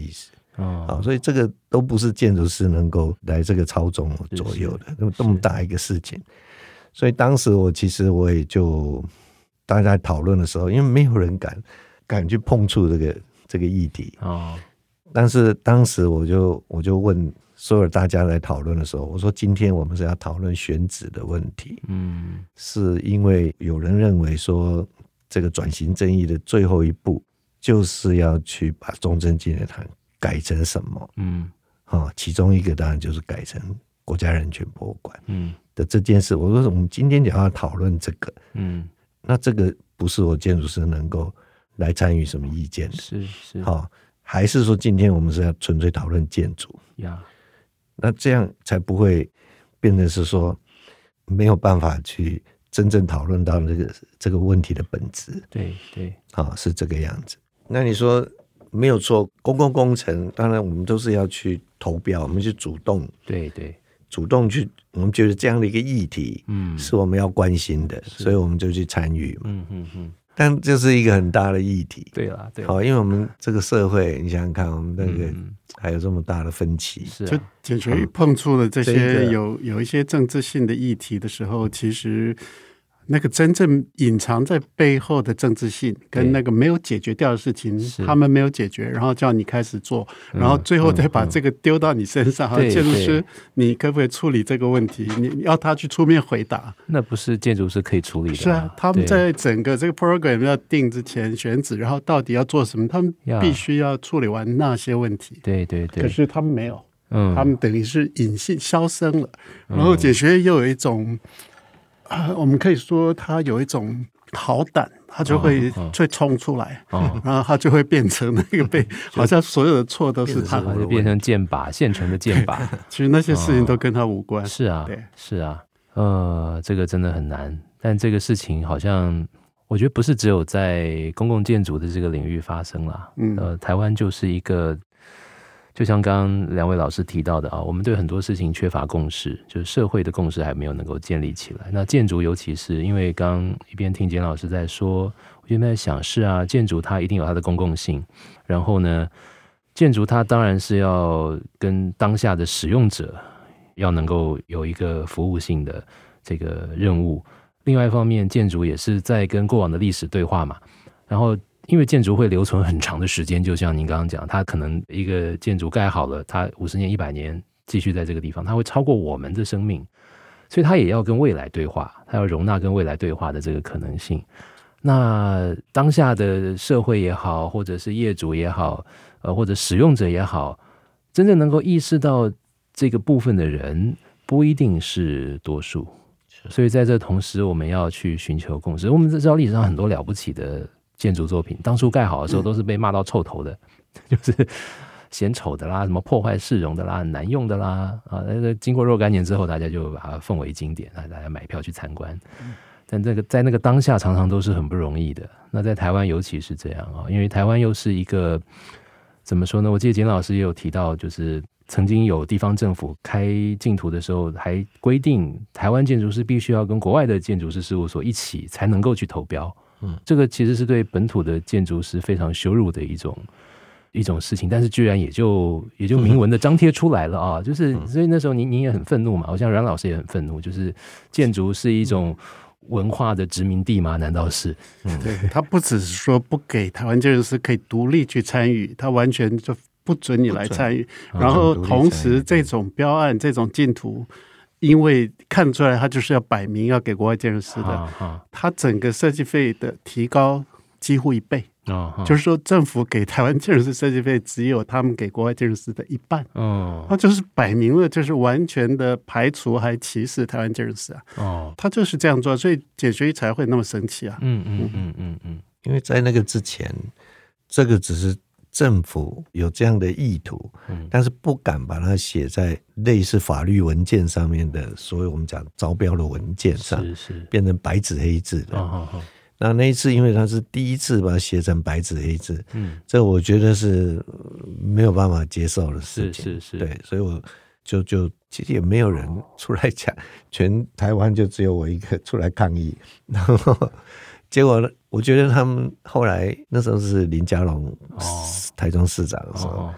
哦，好，所以这个都不是建筑师能够来这个操纵左右的，那么这么大一个事情。所以当时我其实我也就大家在讨论的时候，因为没有人敢敢去碰触这个这个议题哦。但是当时我就我就问所有大家来讨论的时候，我说今天我们是要讨论选址的问题，嗯，是因为有人认为说这个转型正义的最后一步就是要去把中正纪念堂改成什么，嗯，哦，其中一个当然就是改成国家人权博物馆，嗯的这件事。我说我们今天讲要讨论这个，嗯，那这个不是我建筑师能够来参与什么意见的， 是是， 好、哦，还是说今天我们是要纯粹讨论建筑呀？ Yeah. 那这样才不会变成是说没有办法去真正讨论到这个这个问题的本质。 对对， 好、哦，是这个样子。那你说没有错，公共工程当然我们都是要去投标，我们去主动， 对对， 主动去，我们觉得这样的一个议题，嗯，是我们要关心的，所以我们就去参与嘛。嗯嗯嗯。但这是一个很大的议题， 对啦，对啦， 好，因为我们这个社会，你想想看，我们那个还有这么大的分歧， 是、啊、就解决碰触了这些有、嗯、有一些政治性的议题的时候，其实那个真正隐藏在背后的政治性跟那个没有解决掉的事情，他们没有解决，然后叫你开始做，然后最后再把这个丢到你身上，嗯嗯、建筑师你可不可以处理这个问题？你要他去出面回答， 那不是建筑师可以处理的。 是啊，他们在整个这个 program 要定之前选址，然后到底要做什么，他们必须要处理完那些问题。 对对对， 可是他们没有，嗯，他们等于是隐性销声了。然后简学又有一种。啊、我们可以说他有一种好胆，他就会会冲出来、哦哦、然后他就会变成那个被好像所有的错都是他， 他就变成箭靶，现成的箭靶。 其实那些事情都跟他无关、 哦、是啊， 对， 是啊，呃，这个真的很难。但这个事情好像我觉得不是只有在公共建筑的这个领域发生啦，嗯，呃，台湾就是一个就像刚刚两位老师提到的啊，我们对很多事情缺乏共识，就是社会的共识还没有能够建立起来。那建筑尤其是因为刚刚一边听简老师在说，我就在想是啊，建筑它一定有它的公共性，然后呢，建筑它当然是要跟当下的使用者要能够有一个服务性的这个任务。另外一方面，建筑也是在跟过往的历史对话嘛，然后因为建筑会留存很长的时间，就像您刚刚讲，它可能一个建筑盖好了，它五十年、一百年继续在这个地方，它会超过我们的生命，所以它也要跟未来对话，它要容纳跟未来对话的这个可能性。那当下的社会也好，或者是业主也好，呃，或者使用者也好，真正能够意识到这个部分的人，不一定是多数。所以在这同时，我们要去寻求共识。我们知道历史上很多了不起的建筑作品，当初盖好的时候都是被骂到臭头的，嗯、就是嫌丑的啦，什么破坏市容的啦，很难用的啦啊！经过若干年之后，大家就把它奉为经典，大家买票去参观。嗯、但这个在那个当下，常常都是很不容易的。那在台湾尤其是这样啊，因为台湾又是一个怎么说呢？我记得简老师也有提到，就是曾经有地方政府开竞图的时候，还规定台湾建筑师必须要跟国外的建筑师事务所一起才能够去投标。嗯，这个其实是对本土的建筑师非常羞辱的一种一种事情，但是居然也就也就明文的张贴出来了啊！就是所以那时候您您也很愤怒嘛，好像阮老师也很愤怒，就是建筑是一种文化的殖民地吗？难道是？ 嗯，对，他不只是说不给台湾建筑师可以独立去参与，他完全就不准你来参与，然后同时这种标案、这种竞图。因为看出来他就是要摆明要给国外建筑师的，啊啊、他整个设计费的提高几乎一倍，啊啊、就是说政府给台湾建筑师设计费只有他们给国外建筑师的一半，哦、他就是摆明了就是完全的排除还歧视台湾建筑师啊，哦、他就是这样做，所以简学义才会那么生气啊， 嗯嗯嗯嗯嗯， 因为在那个之前，这个只是。政府有这样的意图，嗯、但是不敢把它写在类似法律文件上面的，所以我们讲招标的文件上， 是是变成白纸黑字的。哦哦哦、那那一次，因为它是第一次把它写成白纸黑字，嗯，这我觉得是没有办法接受的事情。 是是是， 对，所以我就就其实也没有人出来讲，全台湾就只有我一个出来抗议，然后。结果我觉得他们后来那时候是林佳龙、哦、台中市长的时候，哦哦哦、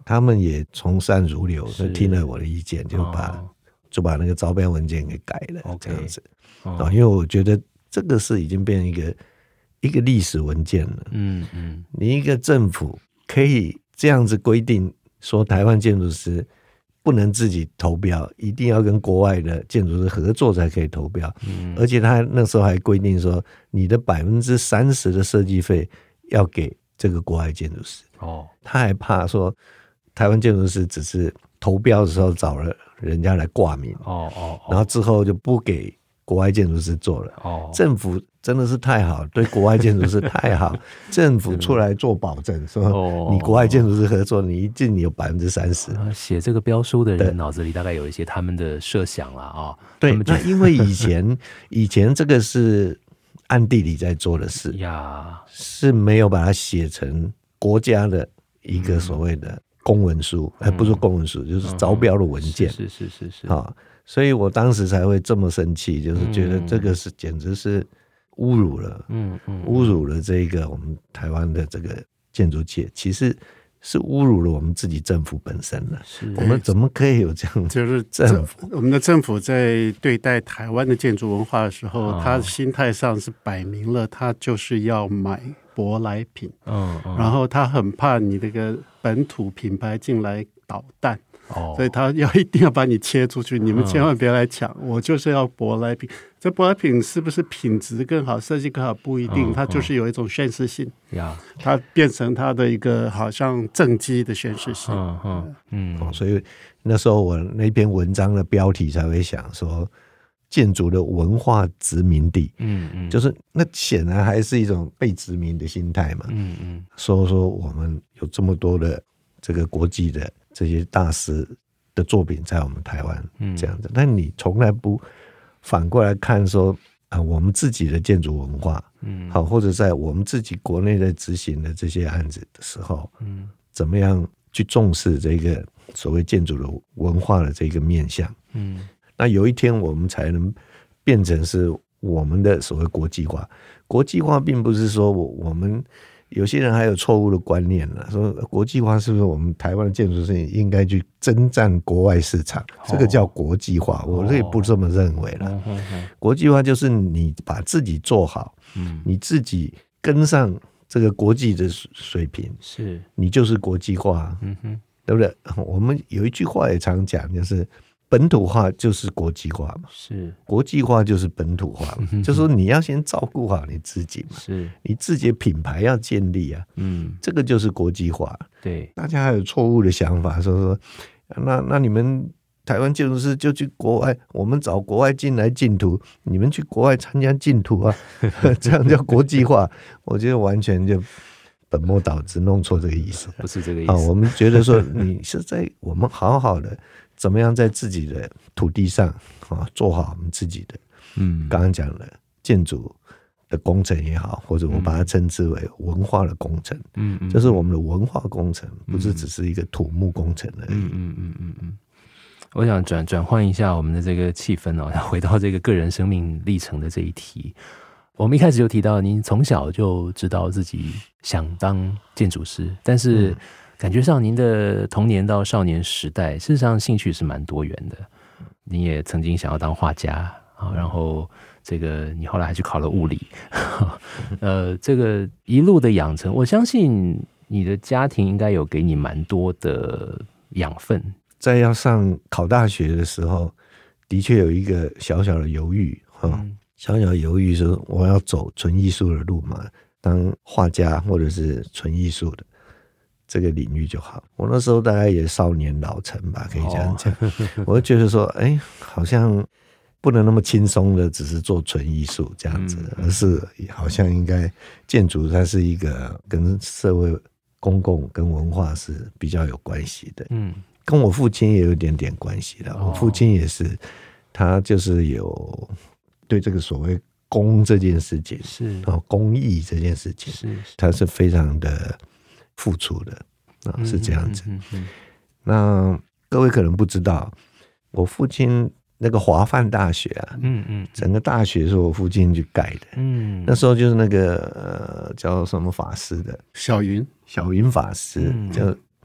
他们也从善如流，就听了我的意见，就把、哦、就把那个招标文件给改了， okay, 这样子、哦、因为我觉得这个是已经变成一个一个历史文件了。嗯嗯，你一个政府可以这样子规定说，台湾建筑师不能自己投标，一定要跟国外的建筑师合作才可以投标。嗯，而且他那时候还规定说，你的百分之三十的设计费要给这个国外建筑师。哦，他还怕说台湾建筑师只是投标的时候找了人家来挂名。哦哦，然后之后就不给国外建筑师做了。哦，政府真的是太好，对国外建筑师太好，政府出来做保证，说你国外建筑师合作，你一定你有百分之三十。 写这个标书的人脑子里大概有一些他们的设想啦啊、哦。 对，那因为以前以前这个是暗地里在做的事呀，是没有把它写成国家的一个所谓的公文书，而、嗯、不是公文书，就是招标的文件。嗯、是是是是啊。所以我当时才会这么生气，就是觉得这个是简直是侮辱了，嗯嗯，侮辱了这个我们台湾的这个建筑界，其实是侮辱了我们自己政府本身了。我们怎么可以有这样？ 就是政府，我们的政府在对待台湾的建筑文化的时候，哦、他心态上是摆明了，他就是要买舶来品，嗯嗯，然后他很怕你这个本土品牌进来捣蛋。哦、所以他要一定要把你切出去，你们千万别来抢、嗯、我就是要舶来品。这舶来品是不是品质更好设计更好不一定、嗯、它就是有一种宣示性、嗯、它变成它的一个好像政绩的宣示性。嗯嗯嗯、哦，所以那时候我那篇文章的标题才会想说建筑的文化殖民地。嗯嗯，就是那显然还是一种被殖民的心态嘛。嗯嗯，说说我们有这么多的这个国际的这些大师的作品在我们台湾这样子、嗯、但你从来不反过来看说、啊、我们自己的建筑文化、嗯、好，或者在我们自己国内在执行的这些案子的时候、嗯、怎么样去重视这个所谓建筑的文化的这个面向、嗯、那有一天我们才能变成是我们的所谓国际化。国际化并不是说我我们有些人还有错误的观念了，说国际化是不是我们台湾的建筑师应该去征战国外市场、哦、这个叫国际化，我也不这么认为了、哦哦哦、国际化就是你把自己做好、嗯、你自己跟上这个国际的水平，是你就是国际化、嗯哼，对不对？我们有一句话也常讲，就是本土化就是国际化嘛，是国际化就是本土化嘛，就是说你要先照顾好你自己嘛，是你自己的品牌要建立啊，嗯，这个就是国际化。对，大家还有错误的想法，说说那那你们台湾建筑师就去国外，我们找国外进来竞图，你们去国外参加竞图啊，这样叫国际化？我觉得完全就本末倒置，弄错这个意思， 不是这个意思。 啊，我们觉得说你是在我们好好的。怎么样在自己的土地上、啊、做好我们自己的，嗯，刚刚讲的建筑的工程也好，或者我把它称之为文化的工程，嗯，这、就是我们的文化工程，不是只是一个土木工程而已。嗯嗯嗯嗯嗯。 我想转转换一下我们的这个气氛哦，回到这个个人生命历程的这一题。我们一开始就提到，您从小就知道自己想当建筑师，但是、嗯。感觉上您的童年到少年时代事实上兴趣是蛮多元的，你也曾经想要当画家，然后这个你后来还去考了物理呃，这个一路的养成，我相信你的家庭应该有给你蛮多的养分。 在要上考大学的时候的确有一个小小的犹豫、嗯、小小的犹豫说我要走纯艺术的路嘛，当画家或者是纯艺术的这个领域就好。我那时候大概也少年老成吧，可以这样讲、哦、我就觉得说哎，好像不能那么轻松的只是做纯艺术这样子、嗯、而是好像应该建筑它是一个跟社会公共跟文化是比较有关系的。嗯，跟我父亲也有一点点关系的、哦、我父亲也是，他就是有对这个所谓工这件事情是、哦、工艺这件事情是他是非常的付出的、哦、是这样子、嗯嗯嗯嗯、那各位可能不知道，我父亲那个华范大学啊，嗯嗯，整个大学是我父亲去盖的，嗯，那时候就是那个、呃、叫什么法师的小云， 小云法师，嗯、就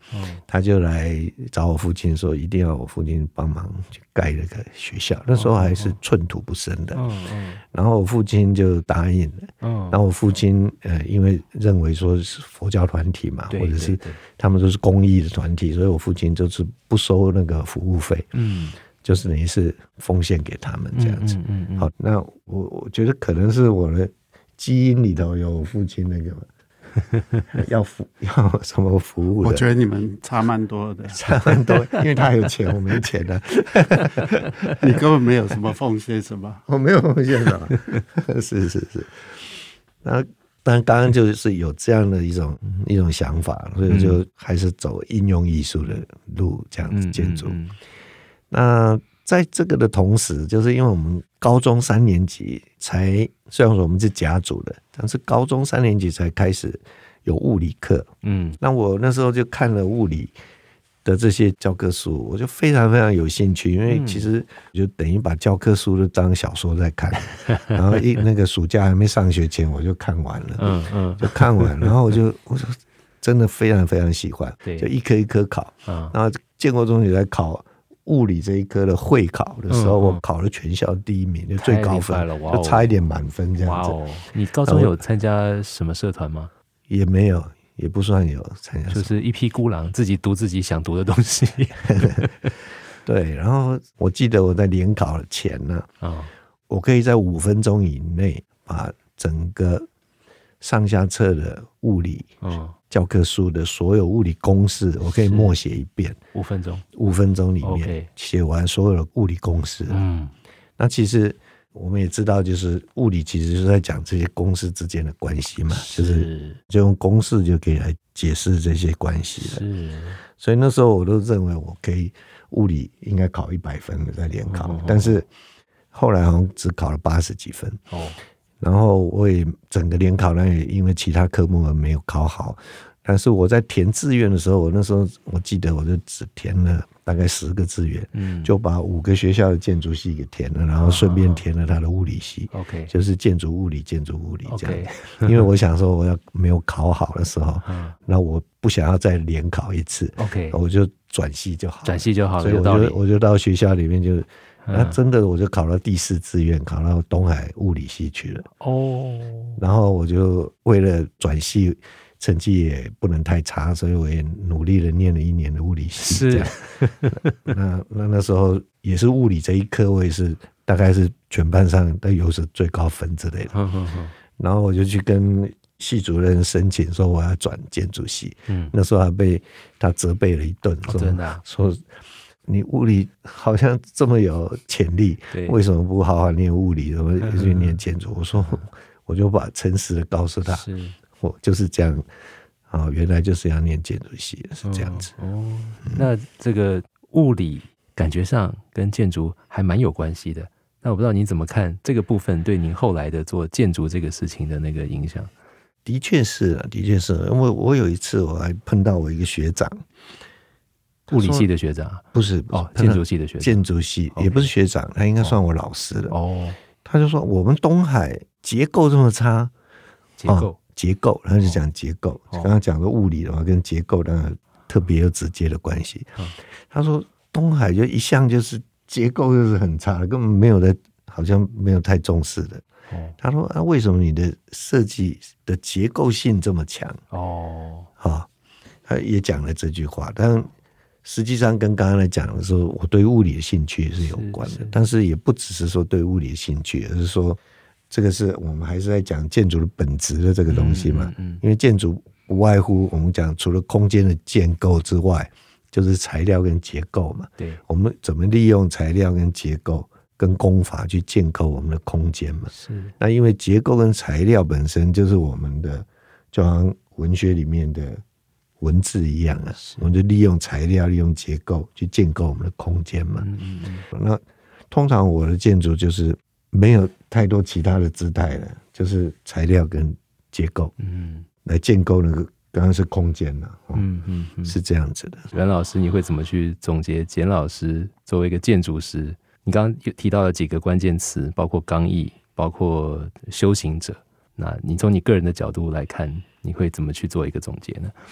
哦、他就来找我父亲说，一定要我父亲帮忙去盖那个学校。那时候还是寸土不生的，哦哦、然后我父亲就答应了。哦、然后我父亲呃，因为认为说是佛教团体嘛，或者是他们都是公益的团体，所以我父亲就是不收那个服务费。嗯。就是等于是奉献给他们这样子。嗯嗯嗯、好，那我我觉得可能是我的基因里头有我父亲那个要服要什么服务的。 我觉得你们差蛮多的， 差蛮多，因为他有钱，我没钱啊。 你根本没有什么奉献，是吧？ 我没有奉献的，是是是。那但刚刚就是有这样的一种一种想法，所以就还是走应用艺术的路这样子建筑。嗯嗯嗯，那在这个的同时，就是因为我们高中三年级才，虽然说我们是甲组的，但是高中三年级才开始有物理课。嗯，那我那时候就看了物理的这些教科书，我就非常非常有兴趣，因为其实就等于把教科书都当小说在看，然后一那个暑假还没上学前我就看完了，嗯嗯，就看完，然后我就我就真的非常非常喜欢，就一科一科考，然后建国中学在考物理这一科的会考的时候，嗯、我考了全校第一名，就最高分，就差一点满分这样子。哇哦！ 你高中有参加什么社团吗？ 也没有，也不算有参加， 就是一匹孤狼，自己读自己想读的东西。 对，然后我记得我在联考前呢，哦、我可以在五分钟以内把整个上下册的物理。哦，教科书的所有物理公式，我可以默写一遍， 五分钟， 五分钟里面写完所有的物理公式。嗯，那其实我们也知道，就是物理其实就是在讲这些公式之间的关系嘛，是就是就用公式就可以来解释这些关系了。是，所以那时候我都认为我可以物理应该考一百分的在联考，哦、但是后来好像只考了八十几分。哦。然后我也整个联考呢，也因为其他科目没有考好，但是我在填志愿的时候，我那时候我记得我就只填了大概十个志愿，嗯，就把五个学校的建筑系给填了，然后顺便填了他的物理系 ，OK， 就是建筑物理、建筑物理这样。Okay. 因为我想说，我要没有考好的时候，那我不想要再联考一次 ，OK， 我就转系就好了， 转系就好了， 所以我就我就到学校里面就。那真的我就考到第四志愿，考到东海物理系去了。哦，然后我就为了转系，成绩也不能太差，所以我也努力的念了一年的物理系。是，那那那时候也是物理这一科，我也是大概是全班上都有是最高分之类的。呵呵呵，然后我就去跟系主任申请说我要转建筑系。嗯，那时候还被他责备了一顿，说、哦、真的、啊、说。你物理好像这么有潜力，为什么不好好念物理，怎么去念建筑？我说，我就把诚实的告诉他，我就是这样啊，原来就是要念建筑系，是这样子。哦，哦嗯、那这个物理感觉上跟建筑还蛮有关系的。那我不知道你怎么看这个部分对您后来的做建筑这个事情的那个影响？ 的确是，的确是，因为我有一次我还碰到我一个学长。 物理系的学长不是哦，建筑系的学长， 建筑系也不是学长，他应该算我老师了。哦，他就说我们东海结构这么差， 结构、哦、 结构，然后就讲结构。刚刚讲的物理的话，跟结构当然特别有直接的关系。哦、他说东海就一向就是结构就是很差的，根本没有的，好像没有太重视的。哦、他说啊，为什么你的设计的结构性这么强？哦，啊，他也讲了这句话，但。实际上跟刚刚来讲的时候，我对物理的兴趣是有关的，是是，但是也不只是说对物理的兴趣，而是说这个是我们还是在讲建筑的本质的这个东西嘛。嗯嗯、因为建筑不外乎我们讲除了空间的建构之外，就是材料跟结构嘛。对，我们怎么利用材料跟结构跟工法去建构我们的空间嘛。是。那因为结构跟材料本身就是我们的，就好像文学里面的。文字一样啊，我们就利用材料、利用结构去建构我们的空间嘛。嗯嗯嗯，那通常我的建筑就是没有太多其他的姿态了，就是材料跟结构，嗯，来建构那个刚刚是空间了。哦、嗯嗯嗯，是这样子的。 阮老师，你会怎么去总结简老师作为一个建筑师？你刚刚提到了几个关键词，包括刚毅，包括修行者。那你从你个人的角度来看，你会怎么去做一个总结呢？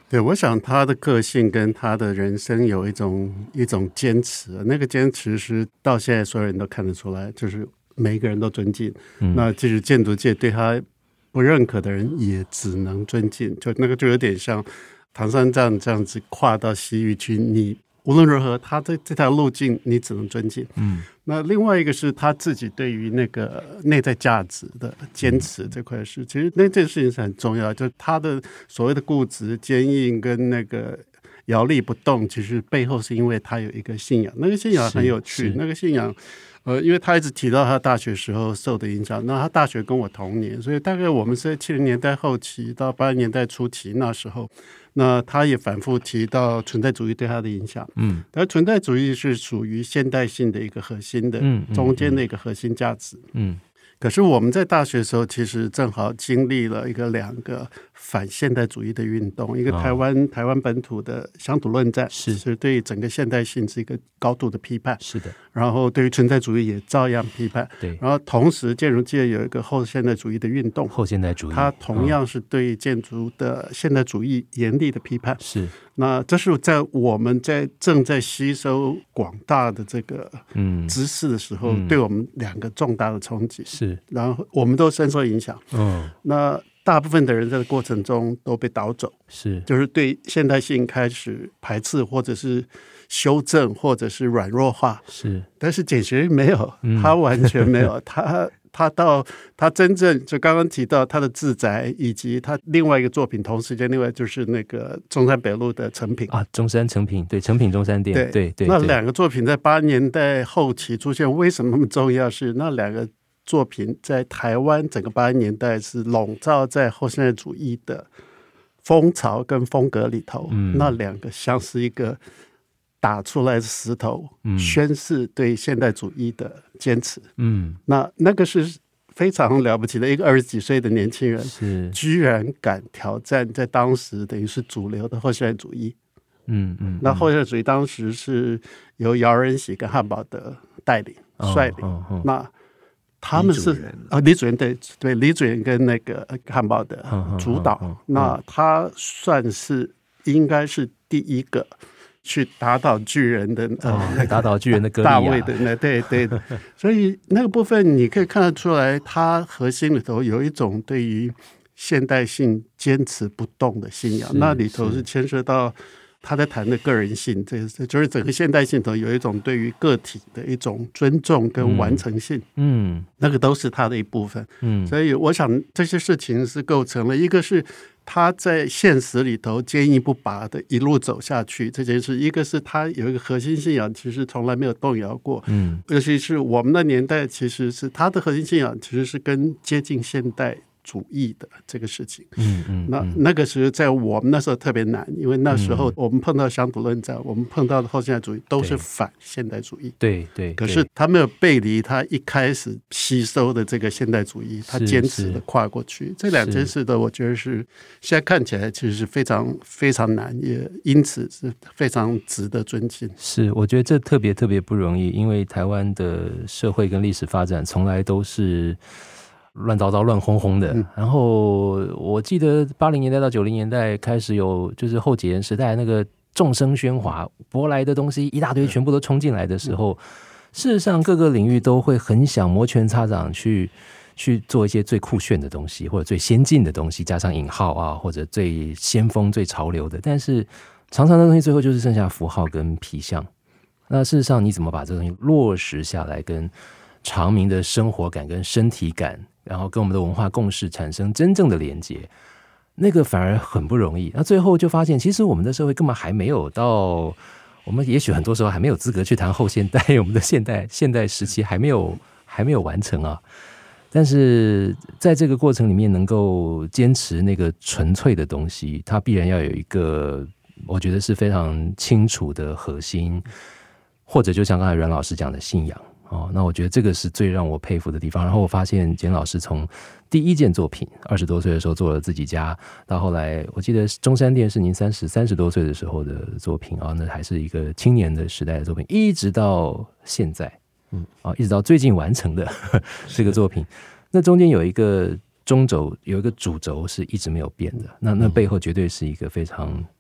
对，我想他的个性跟他的人生有一种一种坚持，那个坚持是到现在所有人都看得出来，就是每一个人都尊敬。嗯、那即使建筑界对他不认可的人，也只能尊敬。就那个就有点像唐三藏这样子跨到西域去，你无论如何，他这这条路径你只能尊敬。嗯，那另外一个是他自己对于那个内在价值的坚持这块事，其实那件事情是很重要。就他的所谓的固执、坚硬跟那个摇立不动，其实背后是因为他有一个信仰。那个信仰很有趣，那个信仰，呃，因为他一直提到他大学时候受的影响。那他大学跟我同年，所以大概我们是在七零年代后期到八零年代初期那时候。那他也反复提到存在主义对他的影响，嗯，但存在主义是属于现代性的一个核心的，嗯，中间的一个核心价值，嗯。可是我们在大学的时候，其实正好经历了一个两个反现代主义的运动，一个台湾、哦、台湾本土的乡土论战， 是是对整个现代性是一个高度的批判， 是的。 然后对于存在主义也照样批判， 对。 然后同时建筑界有一个后现代主义的运动， 后现代主义， 它同样是对建筑的现代主义严厉的批判， 是。 那这是在我们在正在吸收广大的这个知识的时候，嗯、对我们两个重大的冲击。 是， 然后我们都深受影响。嗯，那大部分的人在过程中都被导走， 是， 就是对现代性开始排斥，或者是修正，或者是软弱化。 是， 但是简学没有，他完全没有，嗯、他。他到他真正就刚刚提到他的自宅，以及他另外一个作品，同时间另外就是那个中山北路的成品啊，中山成品，对，成品中山店，对 对, 对。 那两个作品在八十年代后期出现，为什么那么重要？是那两个作品在台湾整个八十年代是笼罩在后现代主义的风潮跟风格里头，嗯、那两个像是一个打出来的石头，嗯、宣示对现代主义的坚持。嗯，那那个是非常了不起的，一个二十几岁的年轻人， 是居然敢挑战在当时等于是主流的后现代主义。嗯嗯，那后现代主义当时是由姚仁喜跟汉堡德带领、哦、率领。哦哦、那他们是啊，李主任对对，李主任跟那个汉堡德主导。哦哦哦、那他算是应该是第一个。去打倒巨人的、 哦呃、打倒巨人的歌利亚大卫的那对对的，所以那个部分你可以看得出来，他核心里头有一种对于现代性坚持不动的信仰，那里头是牵涉到他在谈的个人性，这就是整个现代性头有一种对于个体的一种尊重跟完成性，嗯，那个都是他的一部分，嗯，所以我想这些事情是构成了一个是。他在现实里头坚毅不拔的一路走下去这件事，一个是他有一个核心信仰，其实从来没有动摇过。嗯，尤其是我们的年代，其实是他的核心信仰，其实是跟接近现代主义的这个事情。嗯嗯，那那个时候在我们那时候特别难，因为那时候我们碰到乡土论战，我们碰到的后现代主义都是反现代主义。 对 对, 对， 可是他没有背离他一开始吸收的这个现代主义，他坚持的跨过去。这两件事的，我觉得是现在看起来其实是非常非常难，也因此是非常值得尊敬。 是，我觉得这特别特别不容易，因为台湾的社会跟历史发展从来都是。乱糟糟乱哄哄的，然后我记得八零年代到九零年代开始有就是后解严时代那个众声喧哗，舶来的东西一大堆全部都冲进来的时候，事实上各个领域都会很想摩拳擦掌去去做一些最酷炫的东西或者最先进的东西，加上引号啊，或者最先锋最潮流的，但是常常的东西最后就是剩下符号跟皮相。那事实上你怎么把这个东西落实下来，跟常民的生活感跟身体感，然后跟我们的文化共识产生真正的连接，那个反而很不容易。那最后就发现，其实我们的社会根本还没有到，我们也许很多时候还没有资格去谈后现代，我们的现代现代时期还没有还没有完成啊。但是在这个过程里面，能够坚持那个纯粹的东西，它必然要有一个，我觉得是非常清楚的核心，或者就像刚才阮老师讲的信仰。哦，那我觉得这个是最让我佩服的地方。然后我发现简老师从第一件作品二十多岁的时候做了自己家，到后来我记得中山店是您三十三十多岁的时候的作品啊，那还是一个青年的时代的作品，一直到现在，嗯啊，一直到最近完成的这个作品，那中间有一个中轴，有一个主轴是一直没有变的，那那背后绝对是一个非常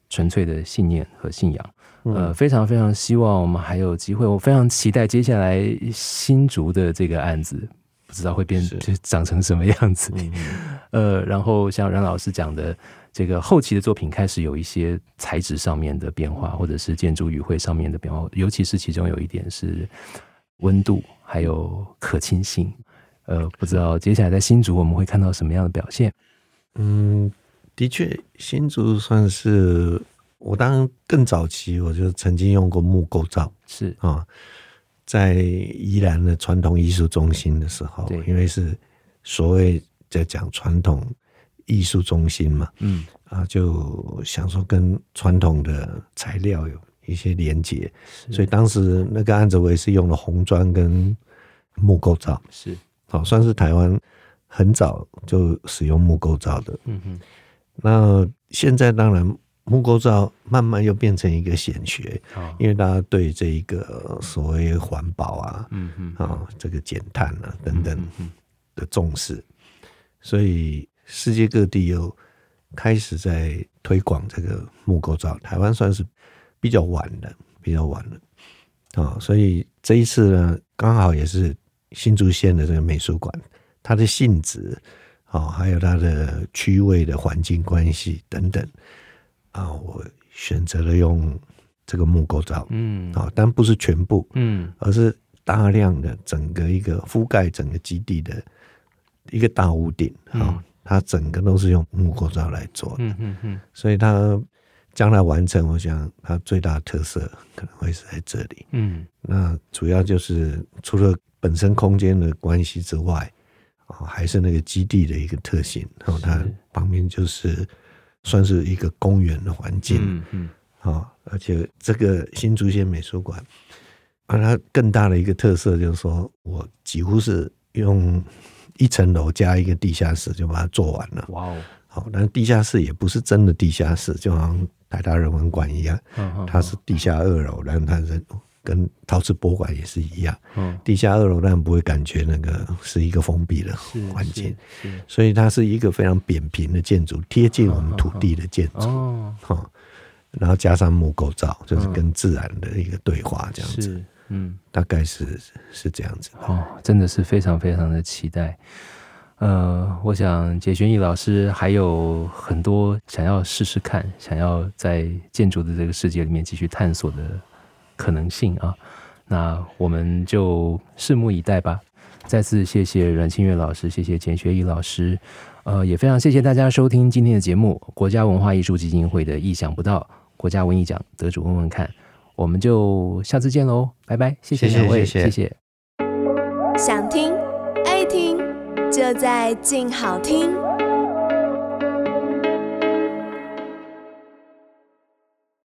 纯粹的信念和信仰。呃，非常非常希望我们还有机会，我非常期待接下来新竹的这个案子，不知道会变长成什么样子。呃，然后像阮老师讲的，这个后期的作品开始有一些材质上面的变化，或者是建筑语汇上面的变化，尤其是其中有一点是温度还有可亲性。呃，不知道接下来在新竹我们会看到什么样的表现？ 嗯，的确，新竹算是我当然更早期，我就曾经用过木构造， 是啊，在宜兰的传统艺术中心的时候，因为是所谓在讲传统艺术中心嘛，嗯啊，就想说跟传统的材料有一些连结，所以当时那个案子我也是用了红砖跟木构造， 是。 好，算是台湾很早就使用木构造的。嗯哼，那现在当然木构造慢慢又变成一个显学，哦、因为大家对这一个所谓环保啊，嗯哼，啊、哦、这个减碳啊等等的重视，嗯、所以世界各地又开始在推广这个木构造。台湾算是比较晚的，比较晚了。啊、哦，所以这一次呢，刚好也是新竹县的这个美术馆，它的性质，哦，还有它的区位的环境关系等等，啊，我选择了用这个木构造，嗯，啊，但不是全部，嗯，而是大量的整个一个覆盖整个基地的一个大屋顶，啊、嗯，它整个都是用木构造来做的，嗯嗯嗯，所以它将来完成，我想它最大的特色可能会是在这里，嗯，那主要就是除了本身空间的关系之外，哦，还是那个基地的一个特性，然后它旁边就是算是一个公园的环境，嗯嗯，哦，而且这个新竹县美术馆，啊，它更大的一个特色就是说，我几乎是用一层楼加一个地下室就把它做完了，哇哦，好，但是地下室也不是真的地下室，就好像台大人文馆一样，它是地下二楼，然后它是跟陶瓷博物馆也是一样，嗯，地下二楼当然不会感觉那个是一个封闭的环境，所以它是一个非常扁平的建筑，贴近我们土地的建筑，哦，哦，然后加上木构造，就是跟自然的一个对话这样子，嗯，大概是是这样子的， 哦，真的是非常非常的期待。呃，我想解玄义老师还有很多想要试试看，想要在建筑的这个世界里面继续探索的可能性啊，那我们就拭目以待吧。再次谢谢阮清月老师，谢谢简学义老师，呃，也非常谢谢大家收听今天的节目。国家文化艺术基金会的意想不到国家文艺奖得主问问看，我们就下次见喽，拜拜，谢谢两位，谢谢。谢谢想听爱听，就在静好听。